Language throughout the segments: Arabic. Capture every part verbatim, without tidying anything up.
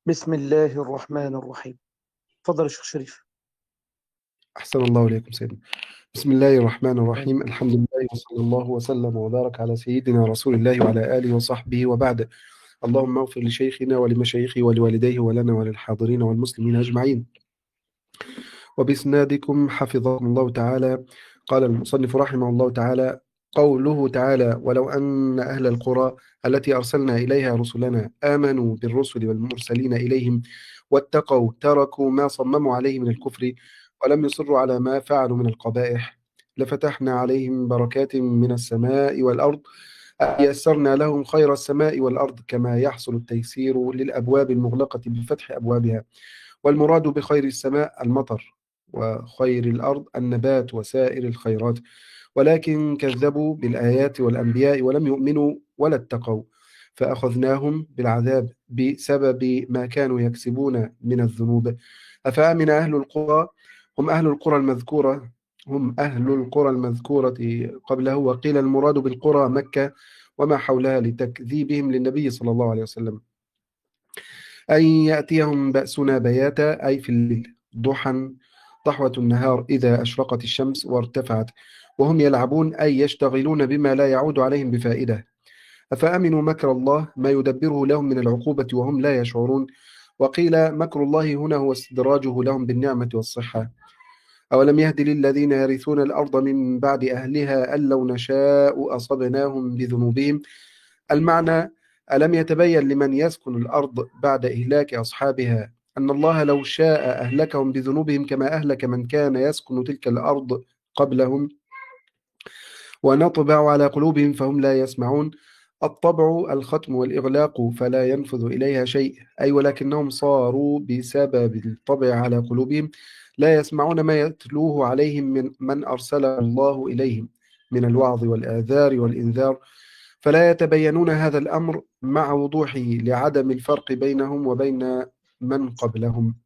بسم الله الرحمن الرحيم. تفضل يا شيخ شريف. أحسن الله إليكم سيدنا. بسم الله الرحمن آمين. الرحيم، الحمد لله وصلى الله وسلم وبارك على سيدنا رسول الله وعلى آله وصحبه وبعد. اللهم اغفر لشيخنا ولمشايخه ولوالديه ولنا وللحاضرين والمسلمين أجمعين. وبإسنادكم حفظكم الله تعالى. قال المصنف رحمه الله تعالى: قوله تعالى: ولو أن أهل القرى التي أرسلنا إليها رسلنا آمنوا بالرسل والمرسلين إليهم واتقوا تركوا ما صمموا عليه من الكفر ولم يصروا على ما فعلوا من القبائح لفتحنا عليهم بركات من السماء والأرض، أي يسرنا لهم خير السماء والأرض كما يحصل التيسير للأبواب المغلقة بفتح أبوابها. والمراد بخير السماء المطر، وخير الأرض النبات وسائر الخيرات، ولكن كذبوا بالآيات والأنبياء ولم يؤمنوا ولا اتقوا، فأخذناهم بالعذاب بسبب ما كانوا يكسبون من الذنوب. أفأمن أهل القرى هم أهل القرى المذكورة هم أهل القرى المذكورة قبله، وقيل المراد بالقرى مكة وما حولها لتكذيبهم للنبي صلى الله عليه وسلم. أن يأتيهم بأسنا بياتا أي في الليل، ضحى ضحوة النهار إذا أشرقت الشمس وارتفعت، وهم يلعبون أي يشتغلون بما لا يعود عليهم بفائدة. أفأمنوا مكر الله ما يدبره لهم من العقوبة وهم لا يشعرون. وقيل مكر الله هنا هو استدراجه لهم بالنعمة والصحة. أولم يهد للذين يرثون الأرض من بعد أهلها أن لو نشاء أصبناهم بذنوبهم. المعنى: ألم يتبين لمن يسكن الأرض بعد إهلاك أصحابها أن الله لو شاء أهلكهم بذنوبهم كما أهلك من كان يسكن تلك الأرض قبلهم. ونطبع على قلوبهم فهم لا يسمعون. الطبع الختم والإغلاق فلا ينفذ إليها شيء، أي ولكنهم صاروا بسبب الطبع على قلوبهم لا يسمعون ما يتلوه عليهم من من أرسله الله إليهم من الوعظ والآذار والإنذار، فلا يتبينون هذا الأمر مع وضوحه لعدم الفرق بينهم وبين من قبلهم.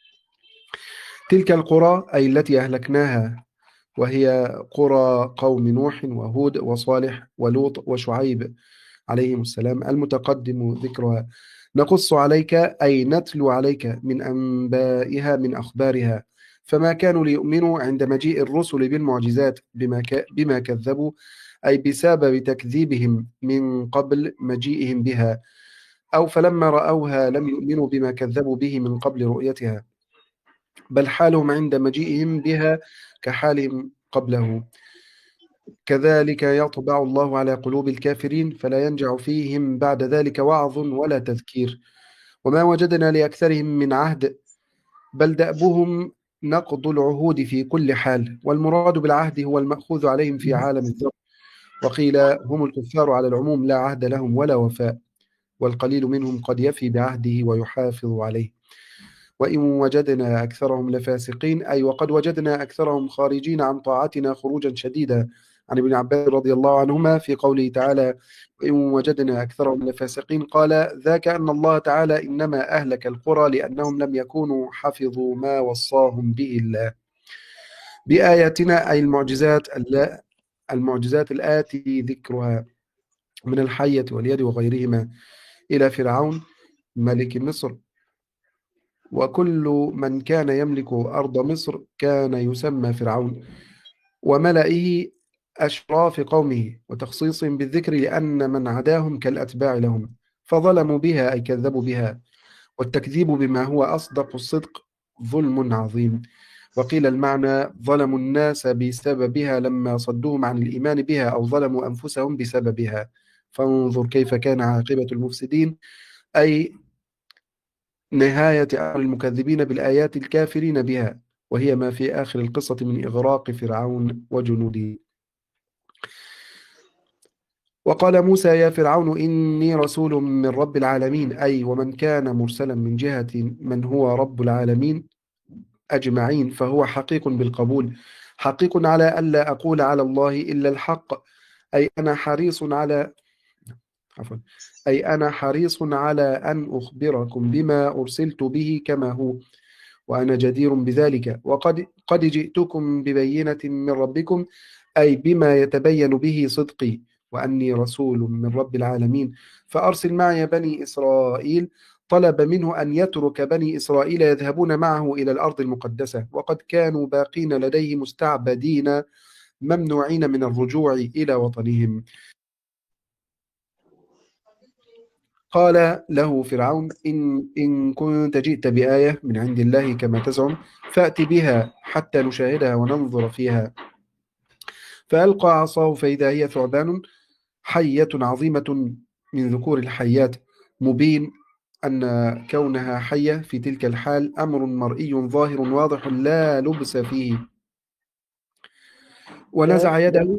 تلك القرى أي التي أهلكناها، وهي قرى قوم نوح وهود وصالح ولوط وشعيب عليهم السلام المتقدم ذكرها. نقص عليك أي نتلو عليك من أنبائها من أخبارها، فما كانوا ليؤمنوا عند مجيء الرسل بالمعجزات بما, ك... بما كذبوا، أي بسبب تكذيبهم من قبل مجيئهم بها، أو فلما رأوها لم يؤمنوا بما كذبوا به من قبل رؤيتها، بل حالهم عند مجيئهم بها كحالهم قبله. كذلك يطبع الله على قلوب الكافرين فلا ينجع فيهم بعد ذلك وعظ ولا تذكير. وما وجدنا لأكثرهم من عهد، بل دأبهم نقض العهود في كل حال، والمراد بالعهد هو المأخوذ عليهم في عالم الذر. وقيل هم الكفار على العموم لا عهد لهم ولا وفاء، والقليل منهم قد يفي بعهده ويحافظ عليه. وإن وجدنا أكثرهم لفاسقين، أي وقد وجدنا أكثرهم خارجين عن طاعتنا خروجا شديدا، عن ابن عباس رضي الله عنهما في قوله تعالى: وإن وجدنا أكثرهم لفاسقين، قال ذاك أن الله تعالى إنما أهلك القرى لأنهم لم يكونوا حفظوا ما وصاهم به الله بآياتنا، أي المعجزات المعجزات الآتي ذكرها من الحية واليد وغيرهما، إلى فرعون ملك مصر. وكل من كان يملك أرض مصر كان يسمى فرعون، وملئه أشراف قومه، وتخصيص بالذكر لأن من عداهم كالأتباع لهم، فظلموا بها أي كذبوا بها. والتكذيب بما هو أصدق الصدق ظلم عظيم. وقيل المعنى: ظلموا الناس بسببها لما صدوهم عن الإيمان بها، أو ظلموا أنفسهم بسببها. فانظر كيف كان عاقبة المفسدين، أي نهاية أمر المكذبين بالآيات الكافرين بها، وهي ما في آخر القصة من إغراق فرعون وجنوده. وقال موسى يا فرعون إني رسول من رب العالمين، أي ومن كان مرسلا من جهة من هو رب العالمين أجمعين فهو حقيق بالقبول، حقيق على ألا أقول على الله إلا الحق، أي أنا حريص على عفوا أي أنا حريص على أن أخبركم بما أرسلت به كما هو، وأنا جدير بذلك. وقد قد جئتكم ببينة من ربكم، أي بما يتبين به صدقي، وأني رسول من رب العالمين، فأرسل معي بني إسرائيل. طلب منه أن يترك بني إسرائيل يذهبون معه إلى الأرض المقدسة، وقد كانوا باقين لديه مستعبدين ممنوعين من الرجوع إلى وطنهم. قال له فرعون: إن, إن كنت جئت بآية من عند الله كما تزعم فأت بها حتى نشاهدها وننظر فيها. فألقى عصاه فإذا هي ثعبان حية عظيمة من ذكور الحيات، مبين أن كونها حية في تلك الحال أمر مرئي ظاهر واضح لا لبس فيه. ونزع لا يده.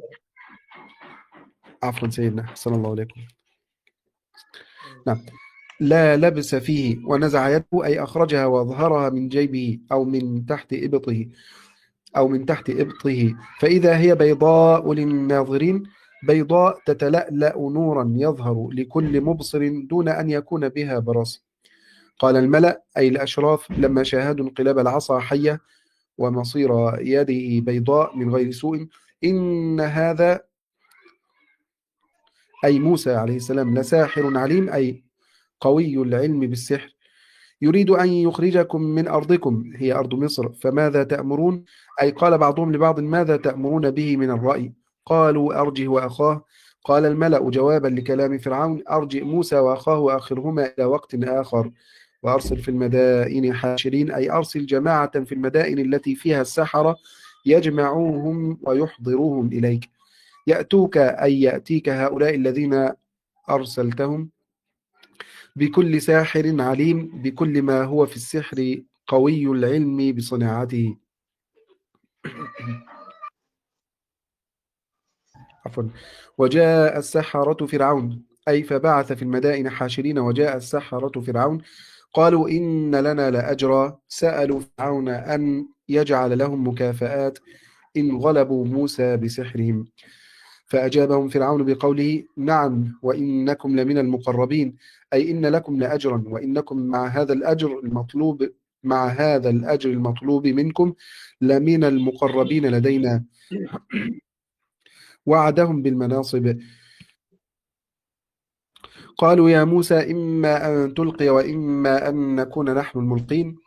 عفوا سيدنا، صلى الله عليكم. نعم. لا لبس فيه. ونزع يده أي أخرجها وأظهرها من جيبه أو من تحت إبطه أو من تحت إبطه فإذا هي بيضاء للناظرين، بيضاء تتلألأ نورا يظهر لكل مبصر دون أن يكون بها براس. قال الملأ أي الأشراف لما شاهدوا انقلاب العصا حية ومصير يده بيضاء من غير سوء: إن هذا أي موسى عليه السلام لساحر عليم، أي قوي العلم بالسحر، يريد أن يخرجكم من أرضكم هي أرض مصر، فماذا تأمرون؟ أي قال بعضهم لبعض: ماذا تأمرون به من الرأي؟ قالوا: أرجه وأخاه. قال الملأ جوابا لكلام فرعون: أرجئ موسى وأخاه وأخرهما إلى وقت آخر، وأرسل في المدائن حاشرين، أي أرسل جماعة في المدائن التي فيها السحرة يجمعوهم ويحضروهم إليك. يأتوك أي يأتيك هؤلاء الذين أرسلتهم بكل ساحر عليم، بكل ما هو في السحر قوي العلم بصناعته. عفوا. وجاء السحرة فرعون أي فبعث في المدائن حاشرين. وجاء السحرة فرعون قالوا: إن لنا لأجرا. سألوا فرعون أن يجعل لهم مكافآت إن غلبوا موسى بسحرهم. فأجابهم فرعون بقوله: نعم وإنكم لمن المقربين، أي إن لكم لأجرا وإنكم مع هذا الأجر المطلوب مع هذا الأجر المطلوب منكم لمن المقربين لدينا. وعدهم بالمناصب. قالوا: يا موسى إما أن تلقي وإما أن نكون نحن الملقين.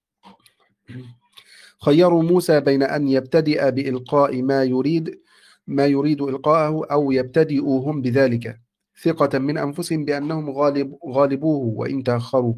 خيروا موسى بين أن يبتدئ بإلقاء ما يريد ما يريد إلقاءه أو يبتدئوا هم بذلك، ثقة من أنفسهم بأنهم غالب غالبوه وإن تأخروا.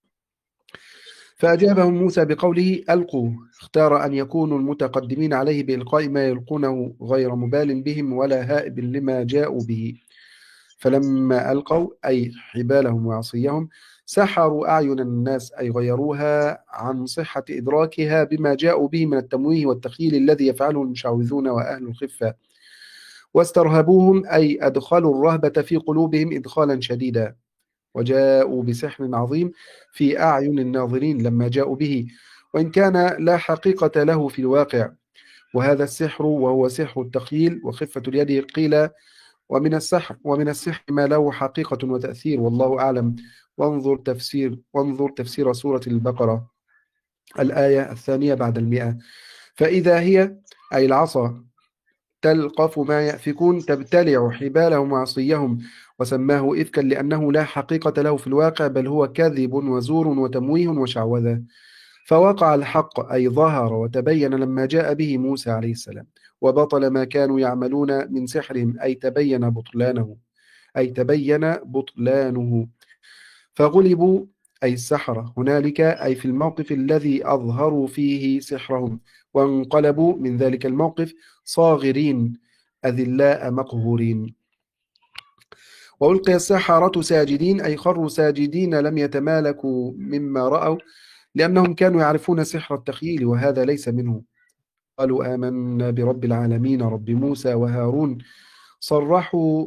فأجابهم موسى بقوله: ألقوا. اختار أن يكونوا المتقدمين عليه بإلقاء ما يلقونه غير مبال بهم ولا هائب لما جاءوا به. فلما ألقوا أي حبالهم وعصيهم سحروا أعين الناس، أي غيروها عن صحة إدراكها بما جاءوا به من التمويه والتخيل الذي يفعله المشعوذون وأهل الخفة. واسترهبوهم أي أدخلوا الرهبة في قلوبهم إدخالا شديدا. وجاءوا بسحر عظيم في أعين الناظرين لما جاءوا به، وإن كان لا حقيقة له في الواقع. وهذا السحر وهو سحر التخيل وخفة اليد قيل ومن السحر ومن السحر ما له حقيقة وتأثير، والله أعلم. وانظر تفسير وانظر تفسير سورة البقرة الآية الثانية بعد المئة. فإذا هي أي العصا تلقف ما يأفكون تبتلع حبالهم وعصيهم. وسماه إفكا لأنه لا حقيقة له في الواقع، بل هو كذب وزور وتمويه وشعوذة. فوقع الحق أي ظهر وتبين لما جاء به موسى عليه السلام، وبطل ما كانوا يعملون من سحرهم أي تبين بطلانه أي تبين بطلانه. فغلبوا أي السحرة هنالك أي في الموقف الذي أظهروا فيه سحرهم، وانقلبوا من ذلك الموقف صاغرين أذلاء مقهورين. وألقي السحرة ساجدين أي خروا ساجدين لم يتمالكوا مما رأوا، لأنهم كانوا يعرفون سحر التخيل وهذا ليس منه. قالوا: آمنا برب العالمين رب موسى وهارون. صرحوا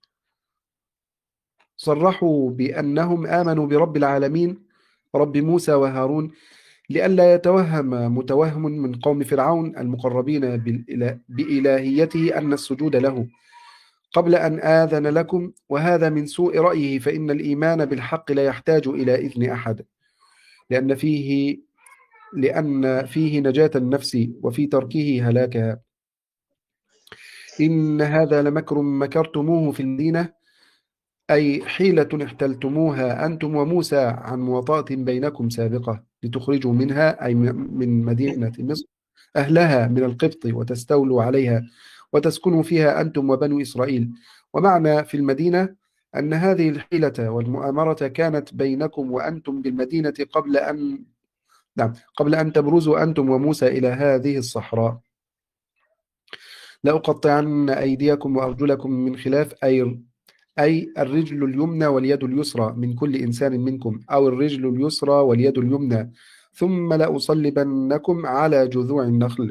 صرحوا بأنهم آمنوا برب العالمين رب موسى وهارون لئلا يتوهم متوهم من قوم فرعون المقربين بالإله بإلهيته أن السجود له قبل أن آذن لكم، وهذا من سوء رأيه، فإن الإيمان بالحق لا يحتاج إلى إذن أحد، لأن فيه لأن فيه نجاة النفس وفي تركه هلاكها. إن هذا لمكر مكرتموه في المدينة أي حيلة احتلتموها أنتم وموسى عن مواطأة بينكم سابقة لتخرجوا منها، أي من مدينة مصر، أهلها من القبط وتستولوا عليها وتسكنوا فيها أنتم وبنو إسرائيل. ومعنى في المدينة أن هذه الحيلة والمؤامرة كانت بينكم وأنتم بالمدينة قبل أن نعم قبل أن تبرزوا أنتم وموسى إلى هذه الصحراء. لأقطعن أيديكم وأرجلكم من خلاف، أي أي الرجل اليمنى واليد اليسرى من كل إنسان منكم، أو الرجل اليسرى واليد اليمنى، ثم لأصلبنكم على جذوع النخل.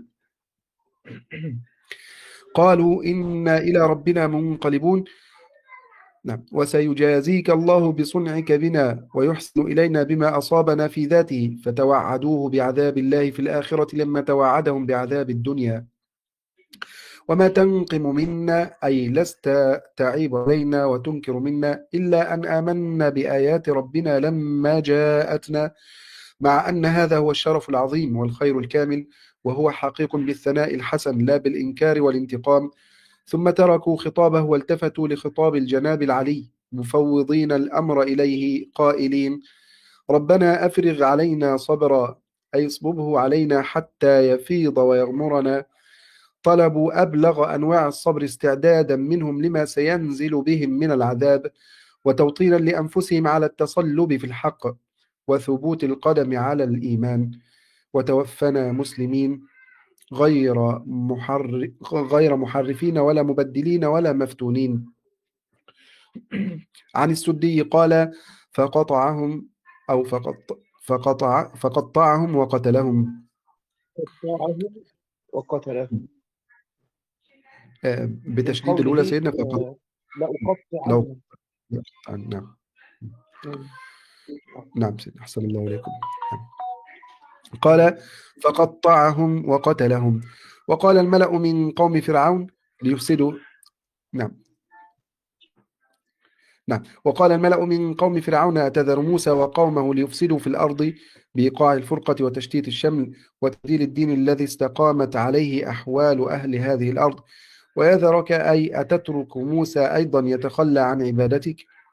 قالوا إنا إلى ربنا منقلبون. نعم. وسيجازيك الله بصنعك بنا ويحسن إلينا بما أصابنا في ذاته، فتوعدوه بعذاب الله في الآخرة لما توعدهم بعذاب الدنيا. وما تنقم منا، أي لست تعيب علينا وتنكر منا، إلا أن آمنا بآيات ربنا لما جاءتنا، مع أن هذا هو الشرف العظيم والخير الكامل، وهو حقيق بالثناء الحسن لا بالإنكار والانتقام. ثم تركوا خطابه والتفتوا لخطاب الجناب العلي، مفوضين الأمر إليه قائلين: ربنا أفرغ علينا صبرا، أي اصببه علينا حتى يفيض ويغمرنا. طلبوا أبلغ أنواع الصبر استعدادا منهم لما سينزل بهم من العذاب، وتوطينا لأنفسهم على التصلب في الحق وثبوت القدم على الإيمان. وتوفنا مسلمين غير محر... غير محرفين ولا مبدلين ولا مفتونين. عن السدي قال: فقطعهم أو فقط فقطع فقطعهم وقتلهم. قطعه وقتله. آه، من بتشديد الأولى قوله سيدنا فقط. آه، لأقطع لو عنه. نعم. مم. نعم سيدنا، أحسن الله إليكم. قال: فقطعهم وقتلهم. وقال الملأ من قوم فرعون ليفسدوا نعم نعم وقال الملأ من قوم فرعون: أتذر موسى وقومه ليفسدوا في الأرض بإيقاع الفرقة وتشتيت الشمل وتبديل الدين الذي استقامت عليه أحوال أهل هذه الأرض، ويذرك، أي أتترك موسى أيضا يتخلى عن عبادتك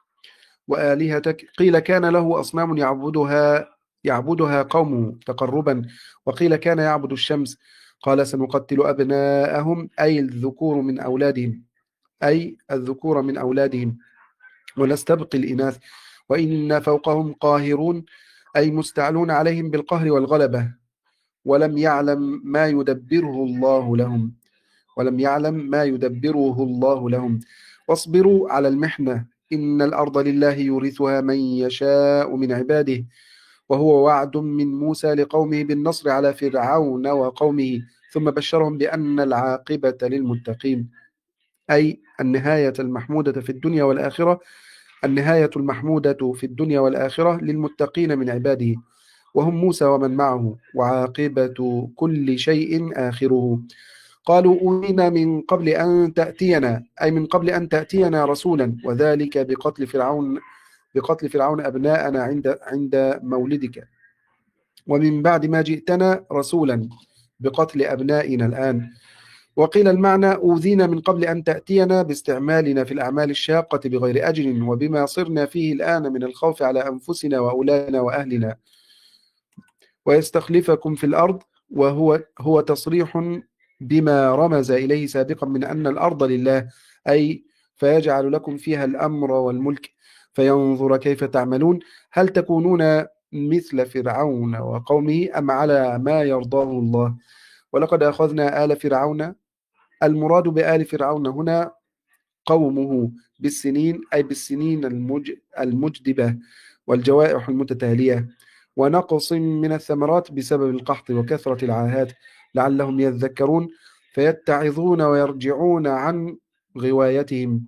وآلهتك؟ قيل: كان له أصنام يعبدها يعبدها قومه تقربا، وقيل كان يعبد الشمس. قال: سنقتل أبناءهم، أي الذكور من أولادهم أي الذكور من أولادهم ونستبقي الإناث، وإنا فوقهم قاهرون، أي مستعلون عليهم بالقهر والغلبة. ولم يعلم ما يدبره الله لهم ولم يعلم ما يدبره الله لهم. واصبروا على المحنة، إن الأرض لله يورثها من يشاء من عباده، وهو وعد من موسى لقومه بالنصر على فرعون وقومه، ثم بشرهم بأن العاقبة للمتقين، أي النهاية المحمودة في الدنيا والآخرة النهاية المحمودة في الدنيا والآخرة للمتقين من عباده، وهم موسى ومن معه، وعاقبة كل شيء آخره. قالوا: أوذينا من قبل أن تأتينا، أي من قبل أن تأتينا رسولا، وذلك بقتل فرعون بقتل فرعون أبناءنا عند عند مولدك، ومن بعد ما جئتنا رسولا بقتل أبنائنا الآن. وقيل المعنى: أوذينا من قبل أن تأتينا باستعمالنا في الأعمال الشاقة بغير أجل، وبما صرنا فيه الآن من الخوف على أنفسنا وأولادنا وأهلنا، ويستخلفكم في الأرض، وهو هو تصريح بما رمز إليه سابقا من أن الأرض لله، أي فيجعل لكم فيها الأمر والملك فينظر كيف تعملون، هل تكونون مثل فرعون وقومه أم على ما يرضاه الله. ولقد أخذنا آل فرعون، المراد بآل فرعون هنا قومه بالسنين، أي بالسنين المج... المجدبة والجوائح المتتالية، ونقص من الثمرات بسبب القحط وكثرة العاهات، لعلهم يذكرون فيتعظون ويرجعون عن غوايتهم.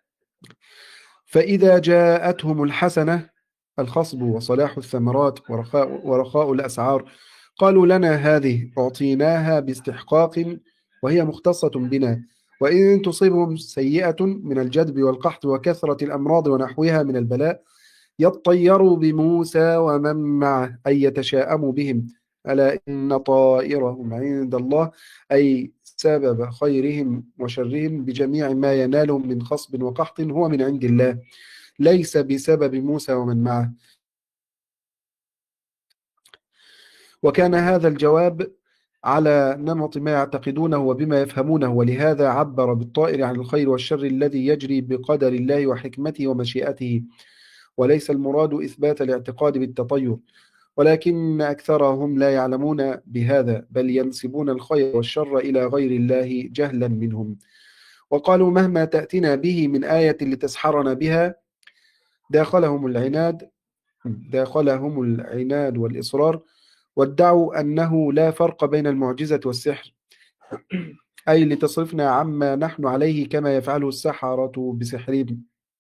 فإذا جاءتهم الحسنة، الخصب وصلاح الثمرات ورخاء, ورخاء الأسعار، قالوا لنا هذه أعطيناها باستحقاق وهي مختصة بنا، وإن تصيبهم سيئة من الجدب والقحط وكثرة الأمراض ونحوها من البلاء يطيروا بموسى ومن معه، أي يتشاءموا بهم، ألا إن طائرهم عند الله، أي سبب خيرهم وشرهم بجميع ما ينالهم من خصب وقحط هو من عند الله. ليس بسبب موسى ومن معه. وكان هذا الجواب على نمط ما يعتقدونه وبما يفهمونه، ولهذا عبر بالطائر عن الخير والشر الذي يجري بقدر الله وحكمته ومشيئته، وليس المراد إثبات الاعتقاد بالتطير، ولكن أكثرهم لا يعلمون بهذا، بل ينسبون الخير والشر إلى غير الله جهلا منهم. وقالوا مهما تأتنا به من آية لتسحرنا بها داخلهم العناد داخلهم العناد والإصرار، وادعوا أنه لا فرق بين المعجزة والسحر، أي لتصرفنا عما نحن عليه كما يفعله السحرة بسحرهم،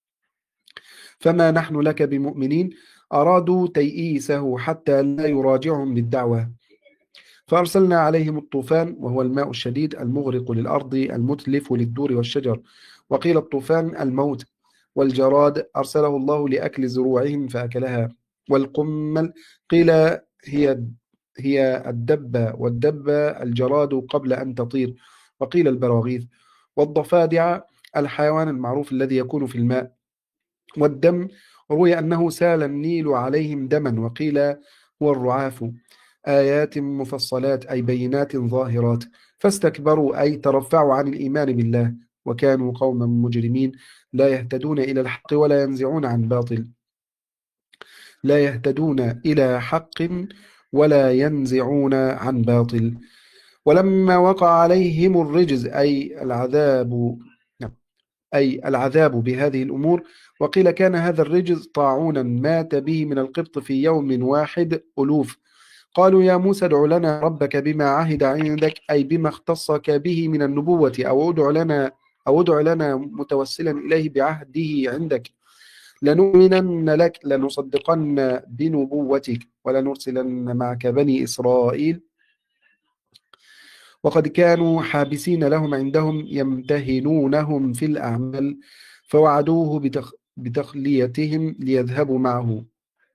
فما نحن لك بمؤمنين. أرادوا تيئيسه حتى لا يراجعهم بالدعوة، فأرسلنا عليهم الطوفان، وهو الماء الشديد المغرق للأرض المتلف للدور والشجر، وقيل الطوفان الموت. والجراد أرسله الله لأكل زروعهم فأكلها. والقمل قيل هي هي الدبة، والدبة الجراد قبل أن تطير، وقيل البراغيث. والضفادع الحيوان المعروف الذي يكون في الماء. والدم روي أنه سال النيل عليهم دما، وقيل هو الرعاف. آيات مفصلات أي بينات ظاهرات، فاستكبروا أي ترفعوا عن الإيمان بالله، وكانوا قوما مجرمين لا يهتدون إلى الحق ولا ينزعون عن باطل لا يهتدون إلى حق ولا ينزعون عن باطل. ولما وقع عليهم الرجز أي العذاب أي العذاب بهذه الأمور، وقيل كان هذا الرجز طاعونا مات به من القبط في يوم واحد ألوف، قالوا يا موسى ادع لنا ربك بما عهد عندك، أي بما اختصك به من النبوة، أو ادع لنا أو ادع لنا متوسلا إليه بعهده عندك، لنؤمنن لك لنصدقن بنبوتك ولنرسلن معك بني إسرائيل. وقد كانوا حابسين لهم عندهم يمتهنونهم في الأعمال، فوعدوه بتخ... بتخليتهم ليذهبوا معه.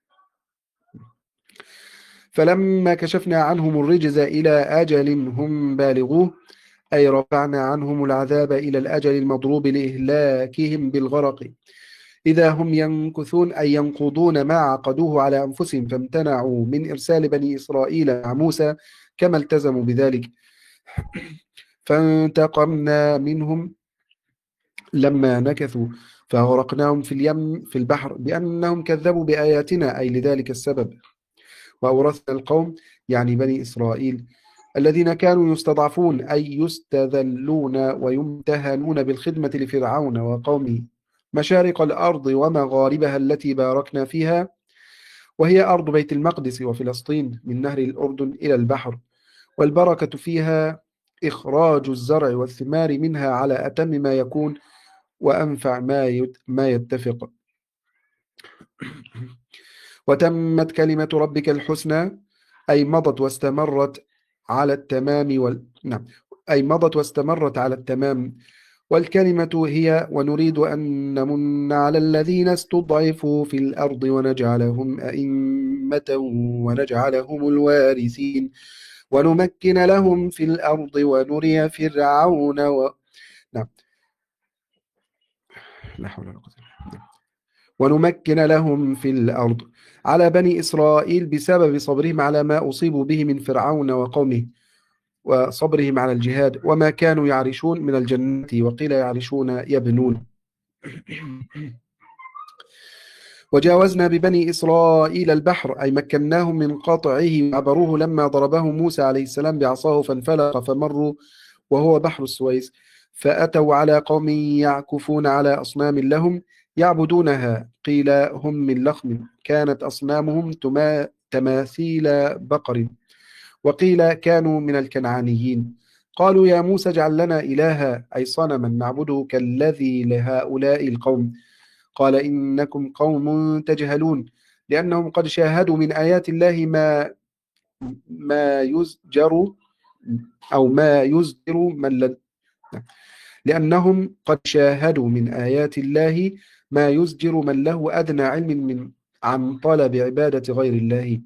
فلما كشفنا عنهم الرجز إلى أجل هم بالغوه، أي رفعنا عنهم العذاب إلى الأجل المضروب لإهلاكهم بالغرق، إذا هم ينكثون أي ينقضون ما عقدوه على أنفسهم، فامتنعوا من إرسال بني إسرائيل مع موسى كما التزموا بذلك. فانتقمنا منهم لما نكثوا فأغرقناهم في اليم في البحر بأنهم كذبوا بآياتنا، أي لذلك السبب. وأورثنا القوم يعني بني إسرائيل الذين كانوا يستضعفون أي يستذلون ويمتهنون بالخدمة لفرعون وقومه مشارق الأرض ومغاربها التي باركنا فيها، وهي أرض بيت المقدس وفلسطين من نهر الأردن إلى البحر، والبركة فيها إخراج الزرع والثمار منها على أتم ما يكون وأنفع ما ما يتفق. وتمت كلمة ربك الحسنى أي مضت واستمرت على التمام وال... نعم أي مضت واستمرت على التمام. والكلمة هي ونريد أن نمن على الذين استضعفوا في الأرض ونجعلهم أئمة ونجعلهم الوارثين ونمكن لهم في الأرض ونري فرعون و... نعم لا حول ولا قوة إلا بالله. ونمكن لهم في الأرض على بني إسرائيل بسبب صبرهم على ما أصيبوا به من فرعون وقومه، وصبرهم على الجهاد، وما كانوا يعرشون من الجنة، وقيل يعرشون يبنون. وجاوزنا ببني إسرائيل البحر أي مكناهم من قطعه وعبروه لما ضربه موسى عليه السلام بعصاه فانفلق فمروا وهو بحر السويس، فأتوا على قوم يعكفون على أصنام لهم يعبدونها، قيل هم من لخم كانت أصنامهم تما تماثيل بقر، وقيل كانوا من الكنعانيين. قالوا يا موسى اجعل لنا إلها أي صنما نعبده كالذي لهؤلاء القوم، قال إنكم قوم تجهلون، لأنهم قد شاهدوا من آيات الله ما ما يزجر أو ما يزجر من لد لأنهم قد شاهدوا من آيات الله ما يزجر من له أدنى علم من عن طلب عبادة غير الله.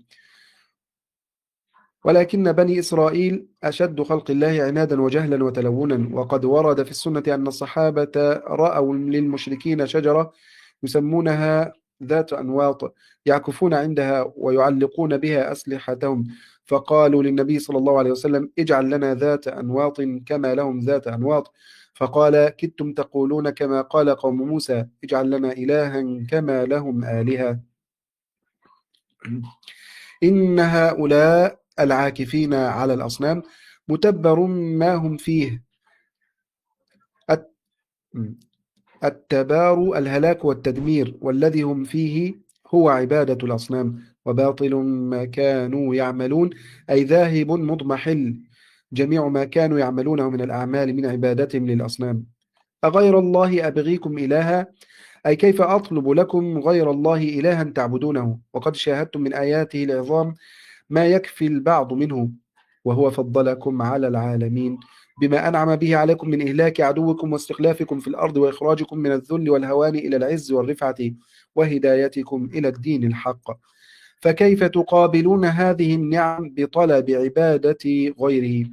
ولكن بني إسرائيل أشد خلق الله عنادا وجهلا وتلونا، وقد ورد في السنة أن الصحابة رأوا للمشركين شجرة يسمونها ذات أنواط يعكفون عندها ويعلقون بها أسلحتهم، فقالوا للنبي صلى الله عليه وسلم اجعل لنا ذات أنواط كما لهم ذات أنواط. فقال كدتم تقولون كما قال قوم موسى اجعل لنا إلها كما لهم آلهة. إن هؤلاء العاكفين على الأصنام متبر ما هم فيه. الت- التبار الهلاك والتدمير، والذي هم فيه هو عبادة الأصنام، وباطل ما كانوا يعملون، أي ذاهب مضمحل جميع ما كانوا يعملونه من الأعمال من عبادتهم للأصنام. أغير الله أبغيكم إلها، أي كيف أطلب لكم غير الله إلها تعبدونه، وقد شاهدتم من آياته العظام ما يكفي البعض منه، وهو فضلكم على العالمين بما أنعم به عليكم من إهلاك عدوكم واستخلافكم في الأرض وإخراجكم من الذل والهوان إلى العز والرفعة وهدايتكم إلى الدين الحق. فكيف تقابلون هذه النعم بطلب عبادة غيره؟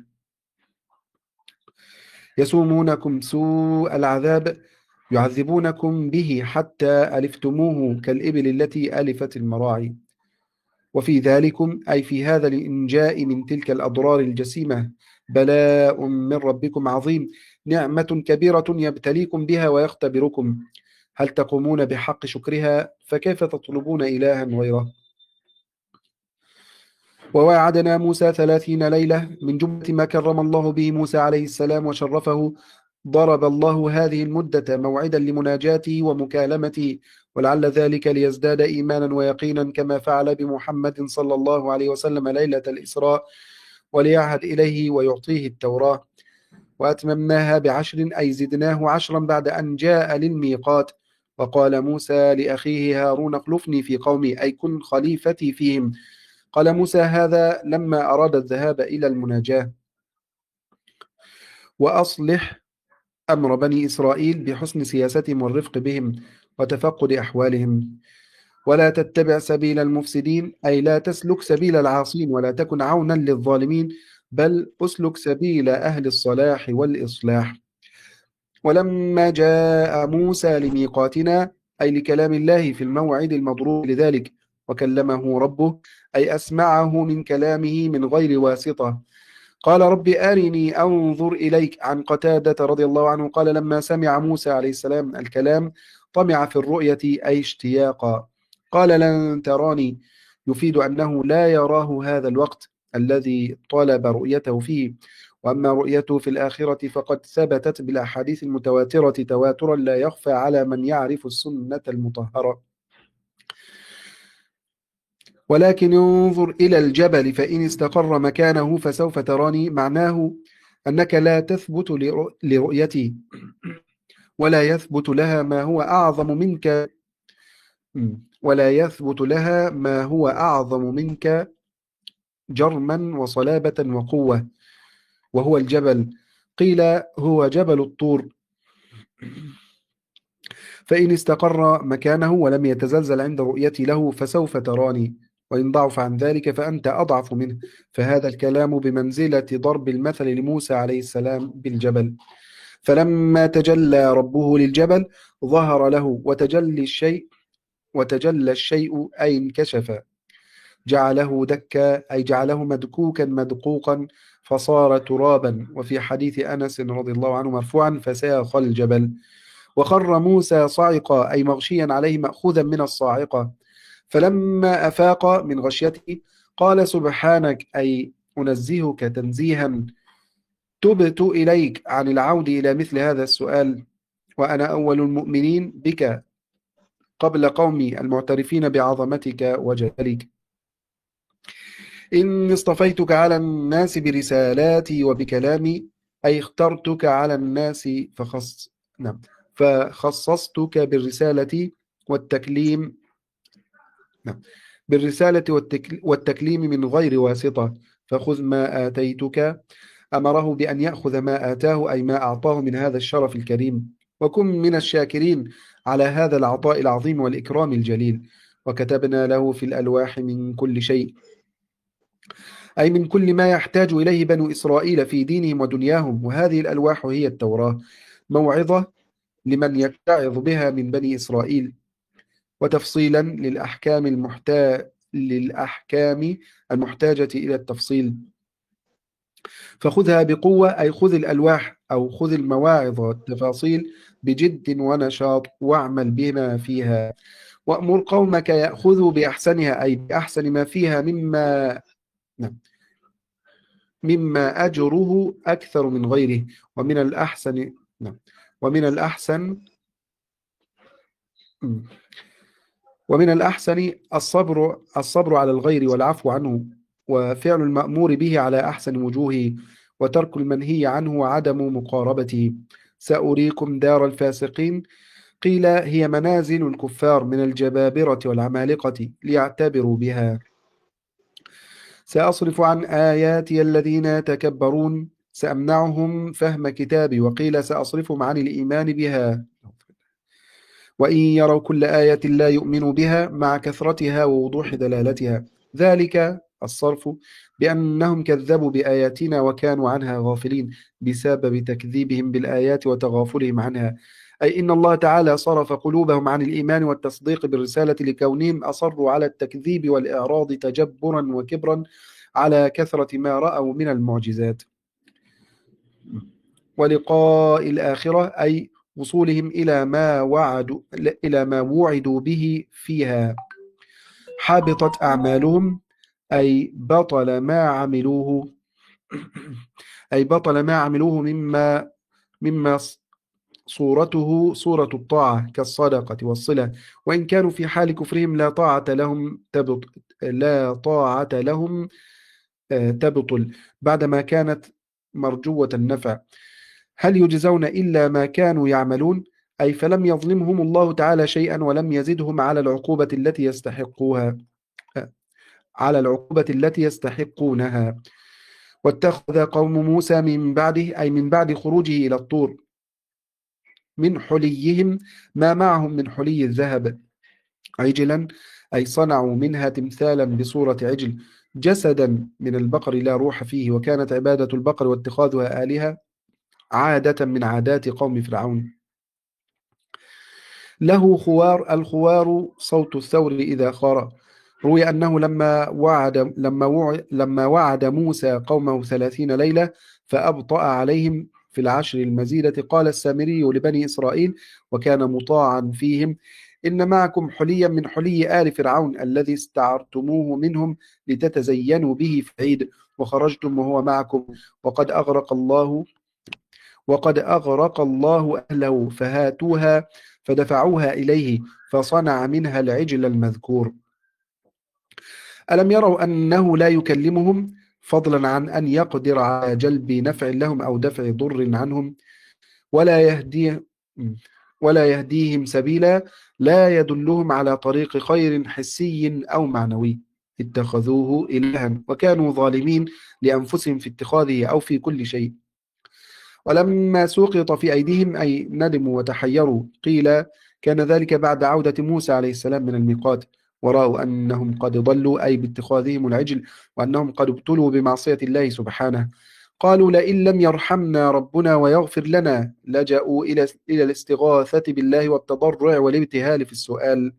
يسومونكم سوء العذاب، يعذبونكم به حتى ألفتموه كالإبل التي ألفت المراعي. وفي ذلكم أي في هذا الإنجاء من تلك الأضرار الجسيمة بلاء من ربكم عظيم، نعمة كبيرة يبتليكم بها ويختبركم، هل تقومون بحق شكرها؟ فكيف تطلبون إلها غيره؟ وواعدنا موسى ثلاثين ليلة من جملة ما كرم الله به موسى عليه السلام وشرفه. ضرب الله هذه المدة موعدا لمناجاته ومكالمته، ولعل ذلك ليزداد إيمانا ويقينا كما فعل بمحمد صلى الله عليه وسلم ليلة الإسراء، وليعهد إليه ويعطيه التوراة. وأتممناها بعشر، أي زدناه عشرا بعد أن جاء للميقات. وقال موسى لأخيه هارون اخلفني في قومي، أي كن خليفتي فيهم. قال موسى هذا لما أراد الذهاب إلى المناجاة. وأصلح أمر بني إسرائيل بحسن سياستهم والرفق بهم وتفقد أحوالهم، ولا تتبع سبيل المفسدين، أي لا تسلك سبيل العاصين ولا تكن عونا للظالمين، بل أسلك سبيل أهل الصلاح والإصلاح. ولما جاء موسى لميقاتنا، أي لكلام الله في الموعد المضروب لذلك، وكلمه ربه، أي أسمعه من كلامه من غير واسطة. قال رب أرني أنظر إليك. عن قتادة رضي الله عنه قال لما سمع موسى عليه السلام الكلام طمع في الرؤية، أي اشتياقا. قال لن تراني، يفيد أنه لا يراه هذا الوقت الذي طلب رؤيته فيه. وأما رؤيته في الآخرة فقد ثبتت بالأحاديث المتواترة تواترا لا يخفى على من يعرف السنة المطهرة. ولكن انظر إلى الجبل فإن استقر مكانه فسوف تراني، معناه أنك لا تثبت لرؤ- لرؤيتي، ولا يثبت لها ما هو أعظم منك ولا يثبت لها ما هو أعظم منك جرما وصلابة وقوة، وهو الجبل. قيل هو جبل الطور. فإن استقر مكانه ولم يتزلزل عند رؤيتي له فسوف تراني، وإن ضعف عن ذلك فأنت أضعف منه. فهذا الكلام بمنزلة ضرب المثل لموسى عليه السلام بالجبل. فلما تجلى ربه للجبل ظهر له، وتجلي الشيء وتجلى الشيء أي انكشف، جعله دكا، أي جعله مدكوكا مدقوقا فصار ترابا. وفي حديث أنس رضي الله عنه مرفوعا فساخ الجبل. وخر موسى صاعقا، أي مغشيا عليه مأخوذا من الصاعقة. فلما أفاق من غشيته قال سبحانك، أي أنزهك تنزيها، تبت إليك عن العود إلى مثل هذا السؤال، وأنا أول المؤمنين بك قبل قومي المعترفين بعظمتك وجلالك. إني اصطفيتك على الناس برسالاتي وبكلامي، أي اخترتك على الناس فخص نعم فخصصتك بالرسالة والتكليم نعم بالرسالة والتكل... والتكليم من غير واسطة. فخذ ما آتيتك، أمره بأن يأخذ ما آتاه، أي ما أعطاه من هذا الشرف الكريم، وكن من الشاكرين على هذا العطاء العظيم والإكرام الجليل. وكتبنا له في الألواح من كل شيء، أي من كل ما يحتاج إليه بنو إسرائيل في دينهم ودنياهم. وهذه الألواح هي التوراة، موعظة لمن يتعظ بها من بني إسرائيل. وتفصيلا للأحكام المحتاج للأحكام المحتاجة إلى التفصيل. فخذها بقوة، أي خذ الألواح أو خذ المواعظ والتفاصيل بجد ونشاط، واعمل بما فيها، وأمر قومك يأخذوا بأحسنها، أي بأحسن ما فيها مما نعم مما أجره أكثر من غيره. ومن الأحسن نعم ومن الأحسن ومن الأحسن الصبر الصبر على الغير والعفو عنه، وفعل المأمور به على أحسن وجوهه، وترك المنهي عنه وعدم مقاربته. سأريكم دار الفاسقين. قيل هي منازل الكفار من الجبابرة والعمالقة ليعتبروا بها. سأصرف عن آياتي الذين يتكبرون. سأمنعهم فهم كتابي. وقيل سأصرفهم عن الإيمان بها. وإن يروا كل آية لا يؤمنوا بها، مع كثرتها ووضوح دلالتها. ذلك الصرف بأنهم كذبوا بآياتنا وكانوا عنها غافلين بسبب تكذيبهم بالآيات وتغافلهم عنها. أي إن الله تعالى صرف قلوبهم عن الإيمان والتصديق بالرسالة لكونهم أصروا على التكذيب والإعراض تجبرا وكبرا على كثرة ما رأوا من المعجزات. ولقاء الآخرة، أي وصولهم إلى ما وعدوا إلى ما وعدوا به فيها. حبطت أعمالهم، أي بطل ما عملوه أي بطل ما عملوه مما مما صورته صورة الطاعة كالصدقة والصلة، وإن كانوا في حال كفرهم لا طاعة لهم تبط لا طاعة لهم تبطل بعدما كانت مرجوة النفع. هل يجزون إلا ما كانوا يعملون؟ أي فلم يظلمهم الله تعالى شيئا، ولم يزدهم على العقوبة التي يستحقوها على العقوبة التي يستحقونها. واتخذ قوم موسى من بعده، أي من بعد خروجه إلى الطور، من حليهم ما معهم من حلي الذهب عجلا، أي صنعوا منها تمثالا بصورة عجل، جسدا من البقر لا روح فيه. وكانت عبادة البقر واتخاذها آلهة عادة من عادات قوم فرعون. له خوار. الخوار صوت الثور إذا خار. روي أنه لما وعد لما وعد لما وعد موسى قومه ثلاثين ليلة فأبطأ عليهم في العشر المزيدة، قال السامري لبني إسرائيل وكان مطاعا فيهم: إن معكم حليا من حلي آل فرعون الذي استعرتموه منهم لتتزينوا به في العيد، وخرجتم وهو معكم، وقد أغرق الله وقد أغرق الله أهله، فهاتوها فدفعوها إليه فصنع منها العجل المذكور. ألم يروا أنه لا يكلمهم، فضلا عن أن يقدر على جلب نفع لهم أو دفع ضر عنهم، ولا يهدي ولا يهديهم سبيلا، لا يدلهم على طريق خير حسي أو معنوي. اتخذوه إلها وكانوا ظالمين لأنفسهم في اتخاذه أو في كل شيء. ولما سقط في أيديهم، أي ندموا وتحيروا، قيل كان ذلك بعد عودة موسى عليه السلام من الميقات، ورأوا أنهم قد ضلوا، أي باتخاذهم العجل، وأنهم قد ابتلوا بمعصية الله سبحانه. قالوا لئن لم يرحمنا ربنا ويغفر لنا، لجأوا إلى إلى الاستغاثة بالله والتضرع والابتهال في السؤال.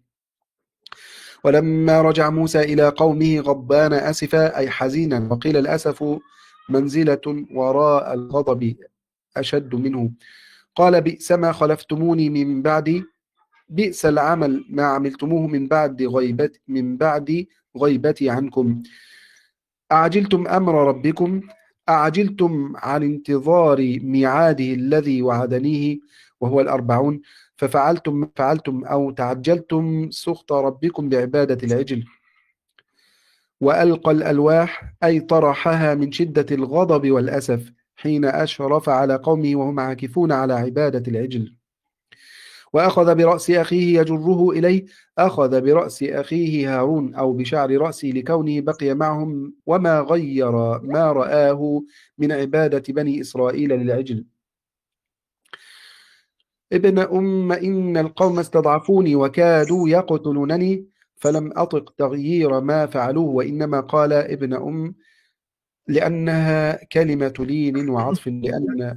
ولما رجع موسى إلى قومه غضبان أسفا، أي حزينا، وقيل الأسف منزلة وراء الغضب أشد منه، قال بئس ما خلفتموني من بعدي، بئس العمل ما عملتموه من بعد غيبت من بعد غيبتي عنكم. أعجلتم أمر ربكم، أعجلتم عن انتظار ميعاده الذي وعدنيه وهو الأربعون، ففعلتم فعلتم أو تعجلتم سخط ربكم بعبادة العجل. وألقى الألواح، أي طرحها من شدة الغضب والأسف حين أشرف على قومه وهم عاكفون على عبادة العجل. وأخذ برأس أخيه يجره إليه، أخذ برأس أخيه هارون أو بشعر رأسه لكونه بقي معهم، وما غير ما رآه من عبادة بني إسرائيل للعجل. ابن أم إن القوم استضعفوني وكادوا يقتلونني، فلم أطق تغيير ما فعلوه، وإنما قال ابن أم لأنها كلمة لين وعطف، لأن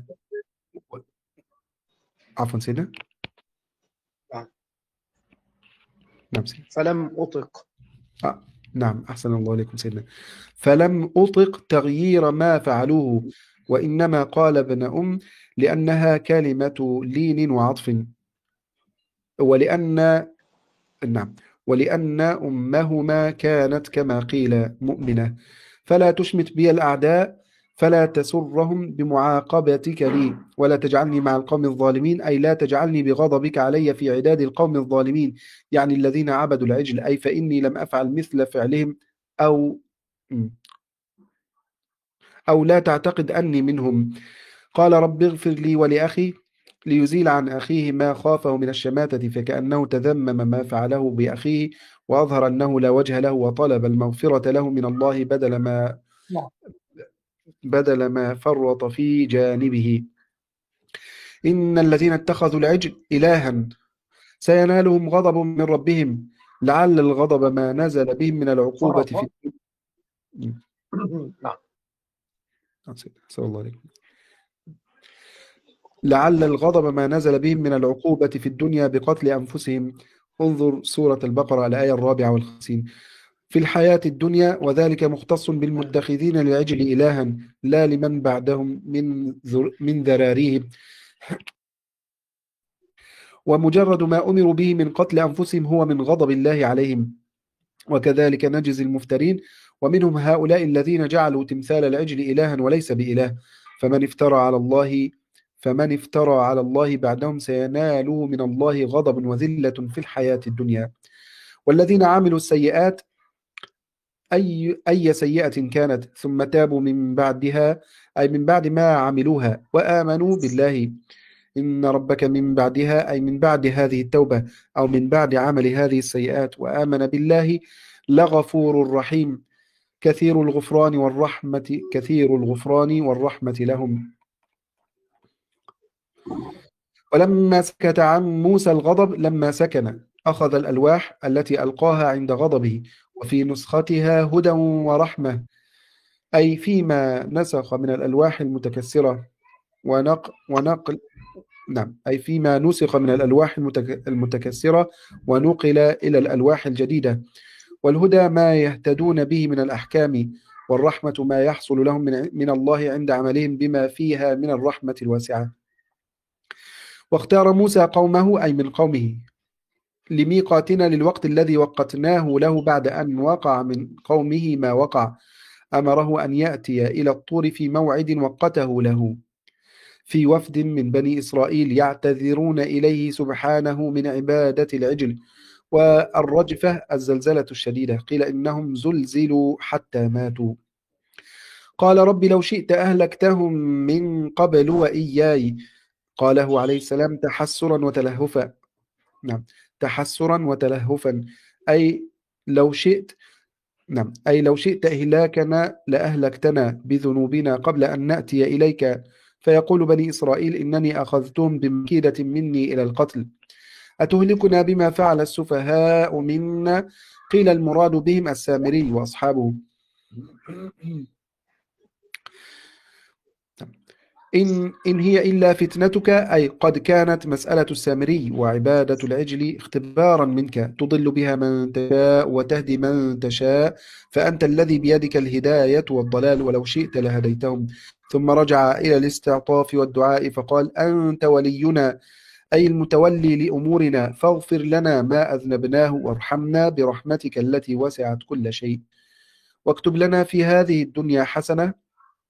عفوا سيدنا نعم سيدنا. فلم أطق. آه. نعم أحسن الله عليكم سيدنا. فلم أطق تغيير ما فعلوه، وإنما قال ابن أم لأنها كلمة لين وعطف، ولأن نعم ولأن أمهما كانت كما قيل مؤمنة، فلا تشمت بي الأعداء، فلا تسرهم بمعاقبتك لي، ولا تجعلني مع القوم الظالمين، أي لا تجعلني بغضبك علي في عداد القوم الظالمين، يعني الذين عبدوا العجل، أي فإني لم أفعل مثل فعلهم، أو أو لا تعتقد أني منهم. قال رب اغفر لي ولأخي، ليزيل عن أخيه ما خافه من الشماتة، فكأنه تذمم ما فعله بأخيه، وأظهر أنه لا وجه له، وطلب المغفرة له من الله بدل ما نعم. بدل ما فرط في جانبه. إن الذين اتخذوا العجل إلها سينالهم غضب من ربهم، لعل الغضب ما نزل بهم من العقوبة في فرط. نعم. أحسن الله عليكم. لعل الغضب ما نزل بهم من العقوبة في الدنيا بقتل أنفسهم. انظر سورة البقرة الآية الرابعة والخمسين. في الحياة الدنيا، وذلك مختص بالمتخذين للعجل إلها، لا لمن بعدهم من ذر من ذراريهم، ومجرد ما أمروا به من قتل أنفسهم هو من غضب الله عليهم، وكذلك نجزي المفترين. ومنهم هؤلاء الذين جعلوا تمثال العجل إلها وليس بإله، فمن افترى على الله فمن افترى على الله بعدهم سيناله من الله غضب وذلة في الحياة الدنيا. والذين عملوا السيئات، أي أي سيئة كانت، ثم تابوا من بعدها، أي من بعد ما عملوها، وآمنوا بالله، إن ربك من بعدها، أي من بعد هذه التوبة أو من بعد عمل هذه السيئات، وآمن بالله، لغفور رحيم، كثير الغفران والرحمة كثير الغفران والرحمة لهم. ولما سكت عن موسى الغضب، لما سكن أخذ الألواح التي ألقاها عند غضبه، وفي نسختها هدى ورحمة، أي فيما نسخ من الألواح المتكسرة ونق ونقل نعم أي فيما نسخ من الألواح المتك... المتكسرة ونقل إلى الألواح الجديدة. والهدى ما يهتدون به من الأحكام، والرحمة ما يحصل لهم من, من الله عند عملهم بما فيها من الرحمة الواسعة. واختار موسى قومه، أي من قومه، لميقاتنا، للوقت الذي وقتناه له بعد أن وقع من قومه ما وقع. أمره أن يأتي إلى الطور في موعد وقته له، في وفد من بني إسرائيل يعتذرون إليه سبحانه من عبادة العجل. والرجفة الزلزلة الشديدة، قيل إنهم زلزلوا حتى ماتوا. قال رب لو شئت أهلكتهم من قبل وإياي، قاله عليه السلام تحسرا وتلهفا نعم تحسرا وتلهفا أي لو شئت نعم أي لو شئت إهلاكنا لأهلكتنا بذنوبنا قبل أن نأتي إليك. فيقول بني إسرائيل إنني أخذتهم بمكيدة مني إلى القتل، أتهلكنا بما فعل السفهاء منا. قيل المراد بهم السامري وأصحابه. إن, إن هي إلا فتنتك، أي قد كانت مسألة السامري وعبادة العجل اختبارا منك، تضل بها من تشاء وتهدي من تشاء، فأنت الذي بيدك الهداية والضلال، ولو شئت لهديتهم. ثم رجع إلى الاستعطاف والدعاء فقال أنت ولينا، أي المتولي لأمورنا، فاغفر لنا ما أذنبناه، وارحمنا برحمتك التي وسعت كل شيء، واكتب لنا في هذه الدنيا حسنة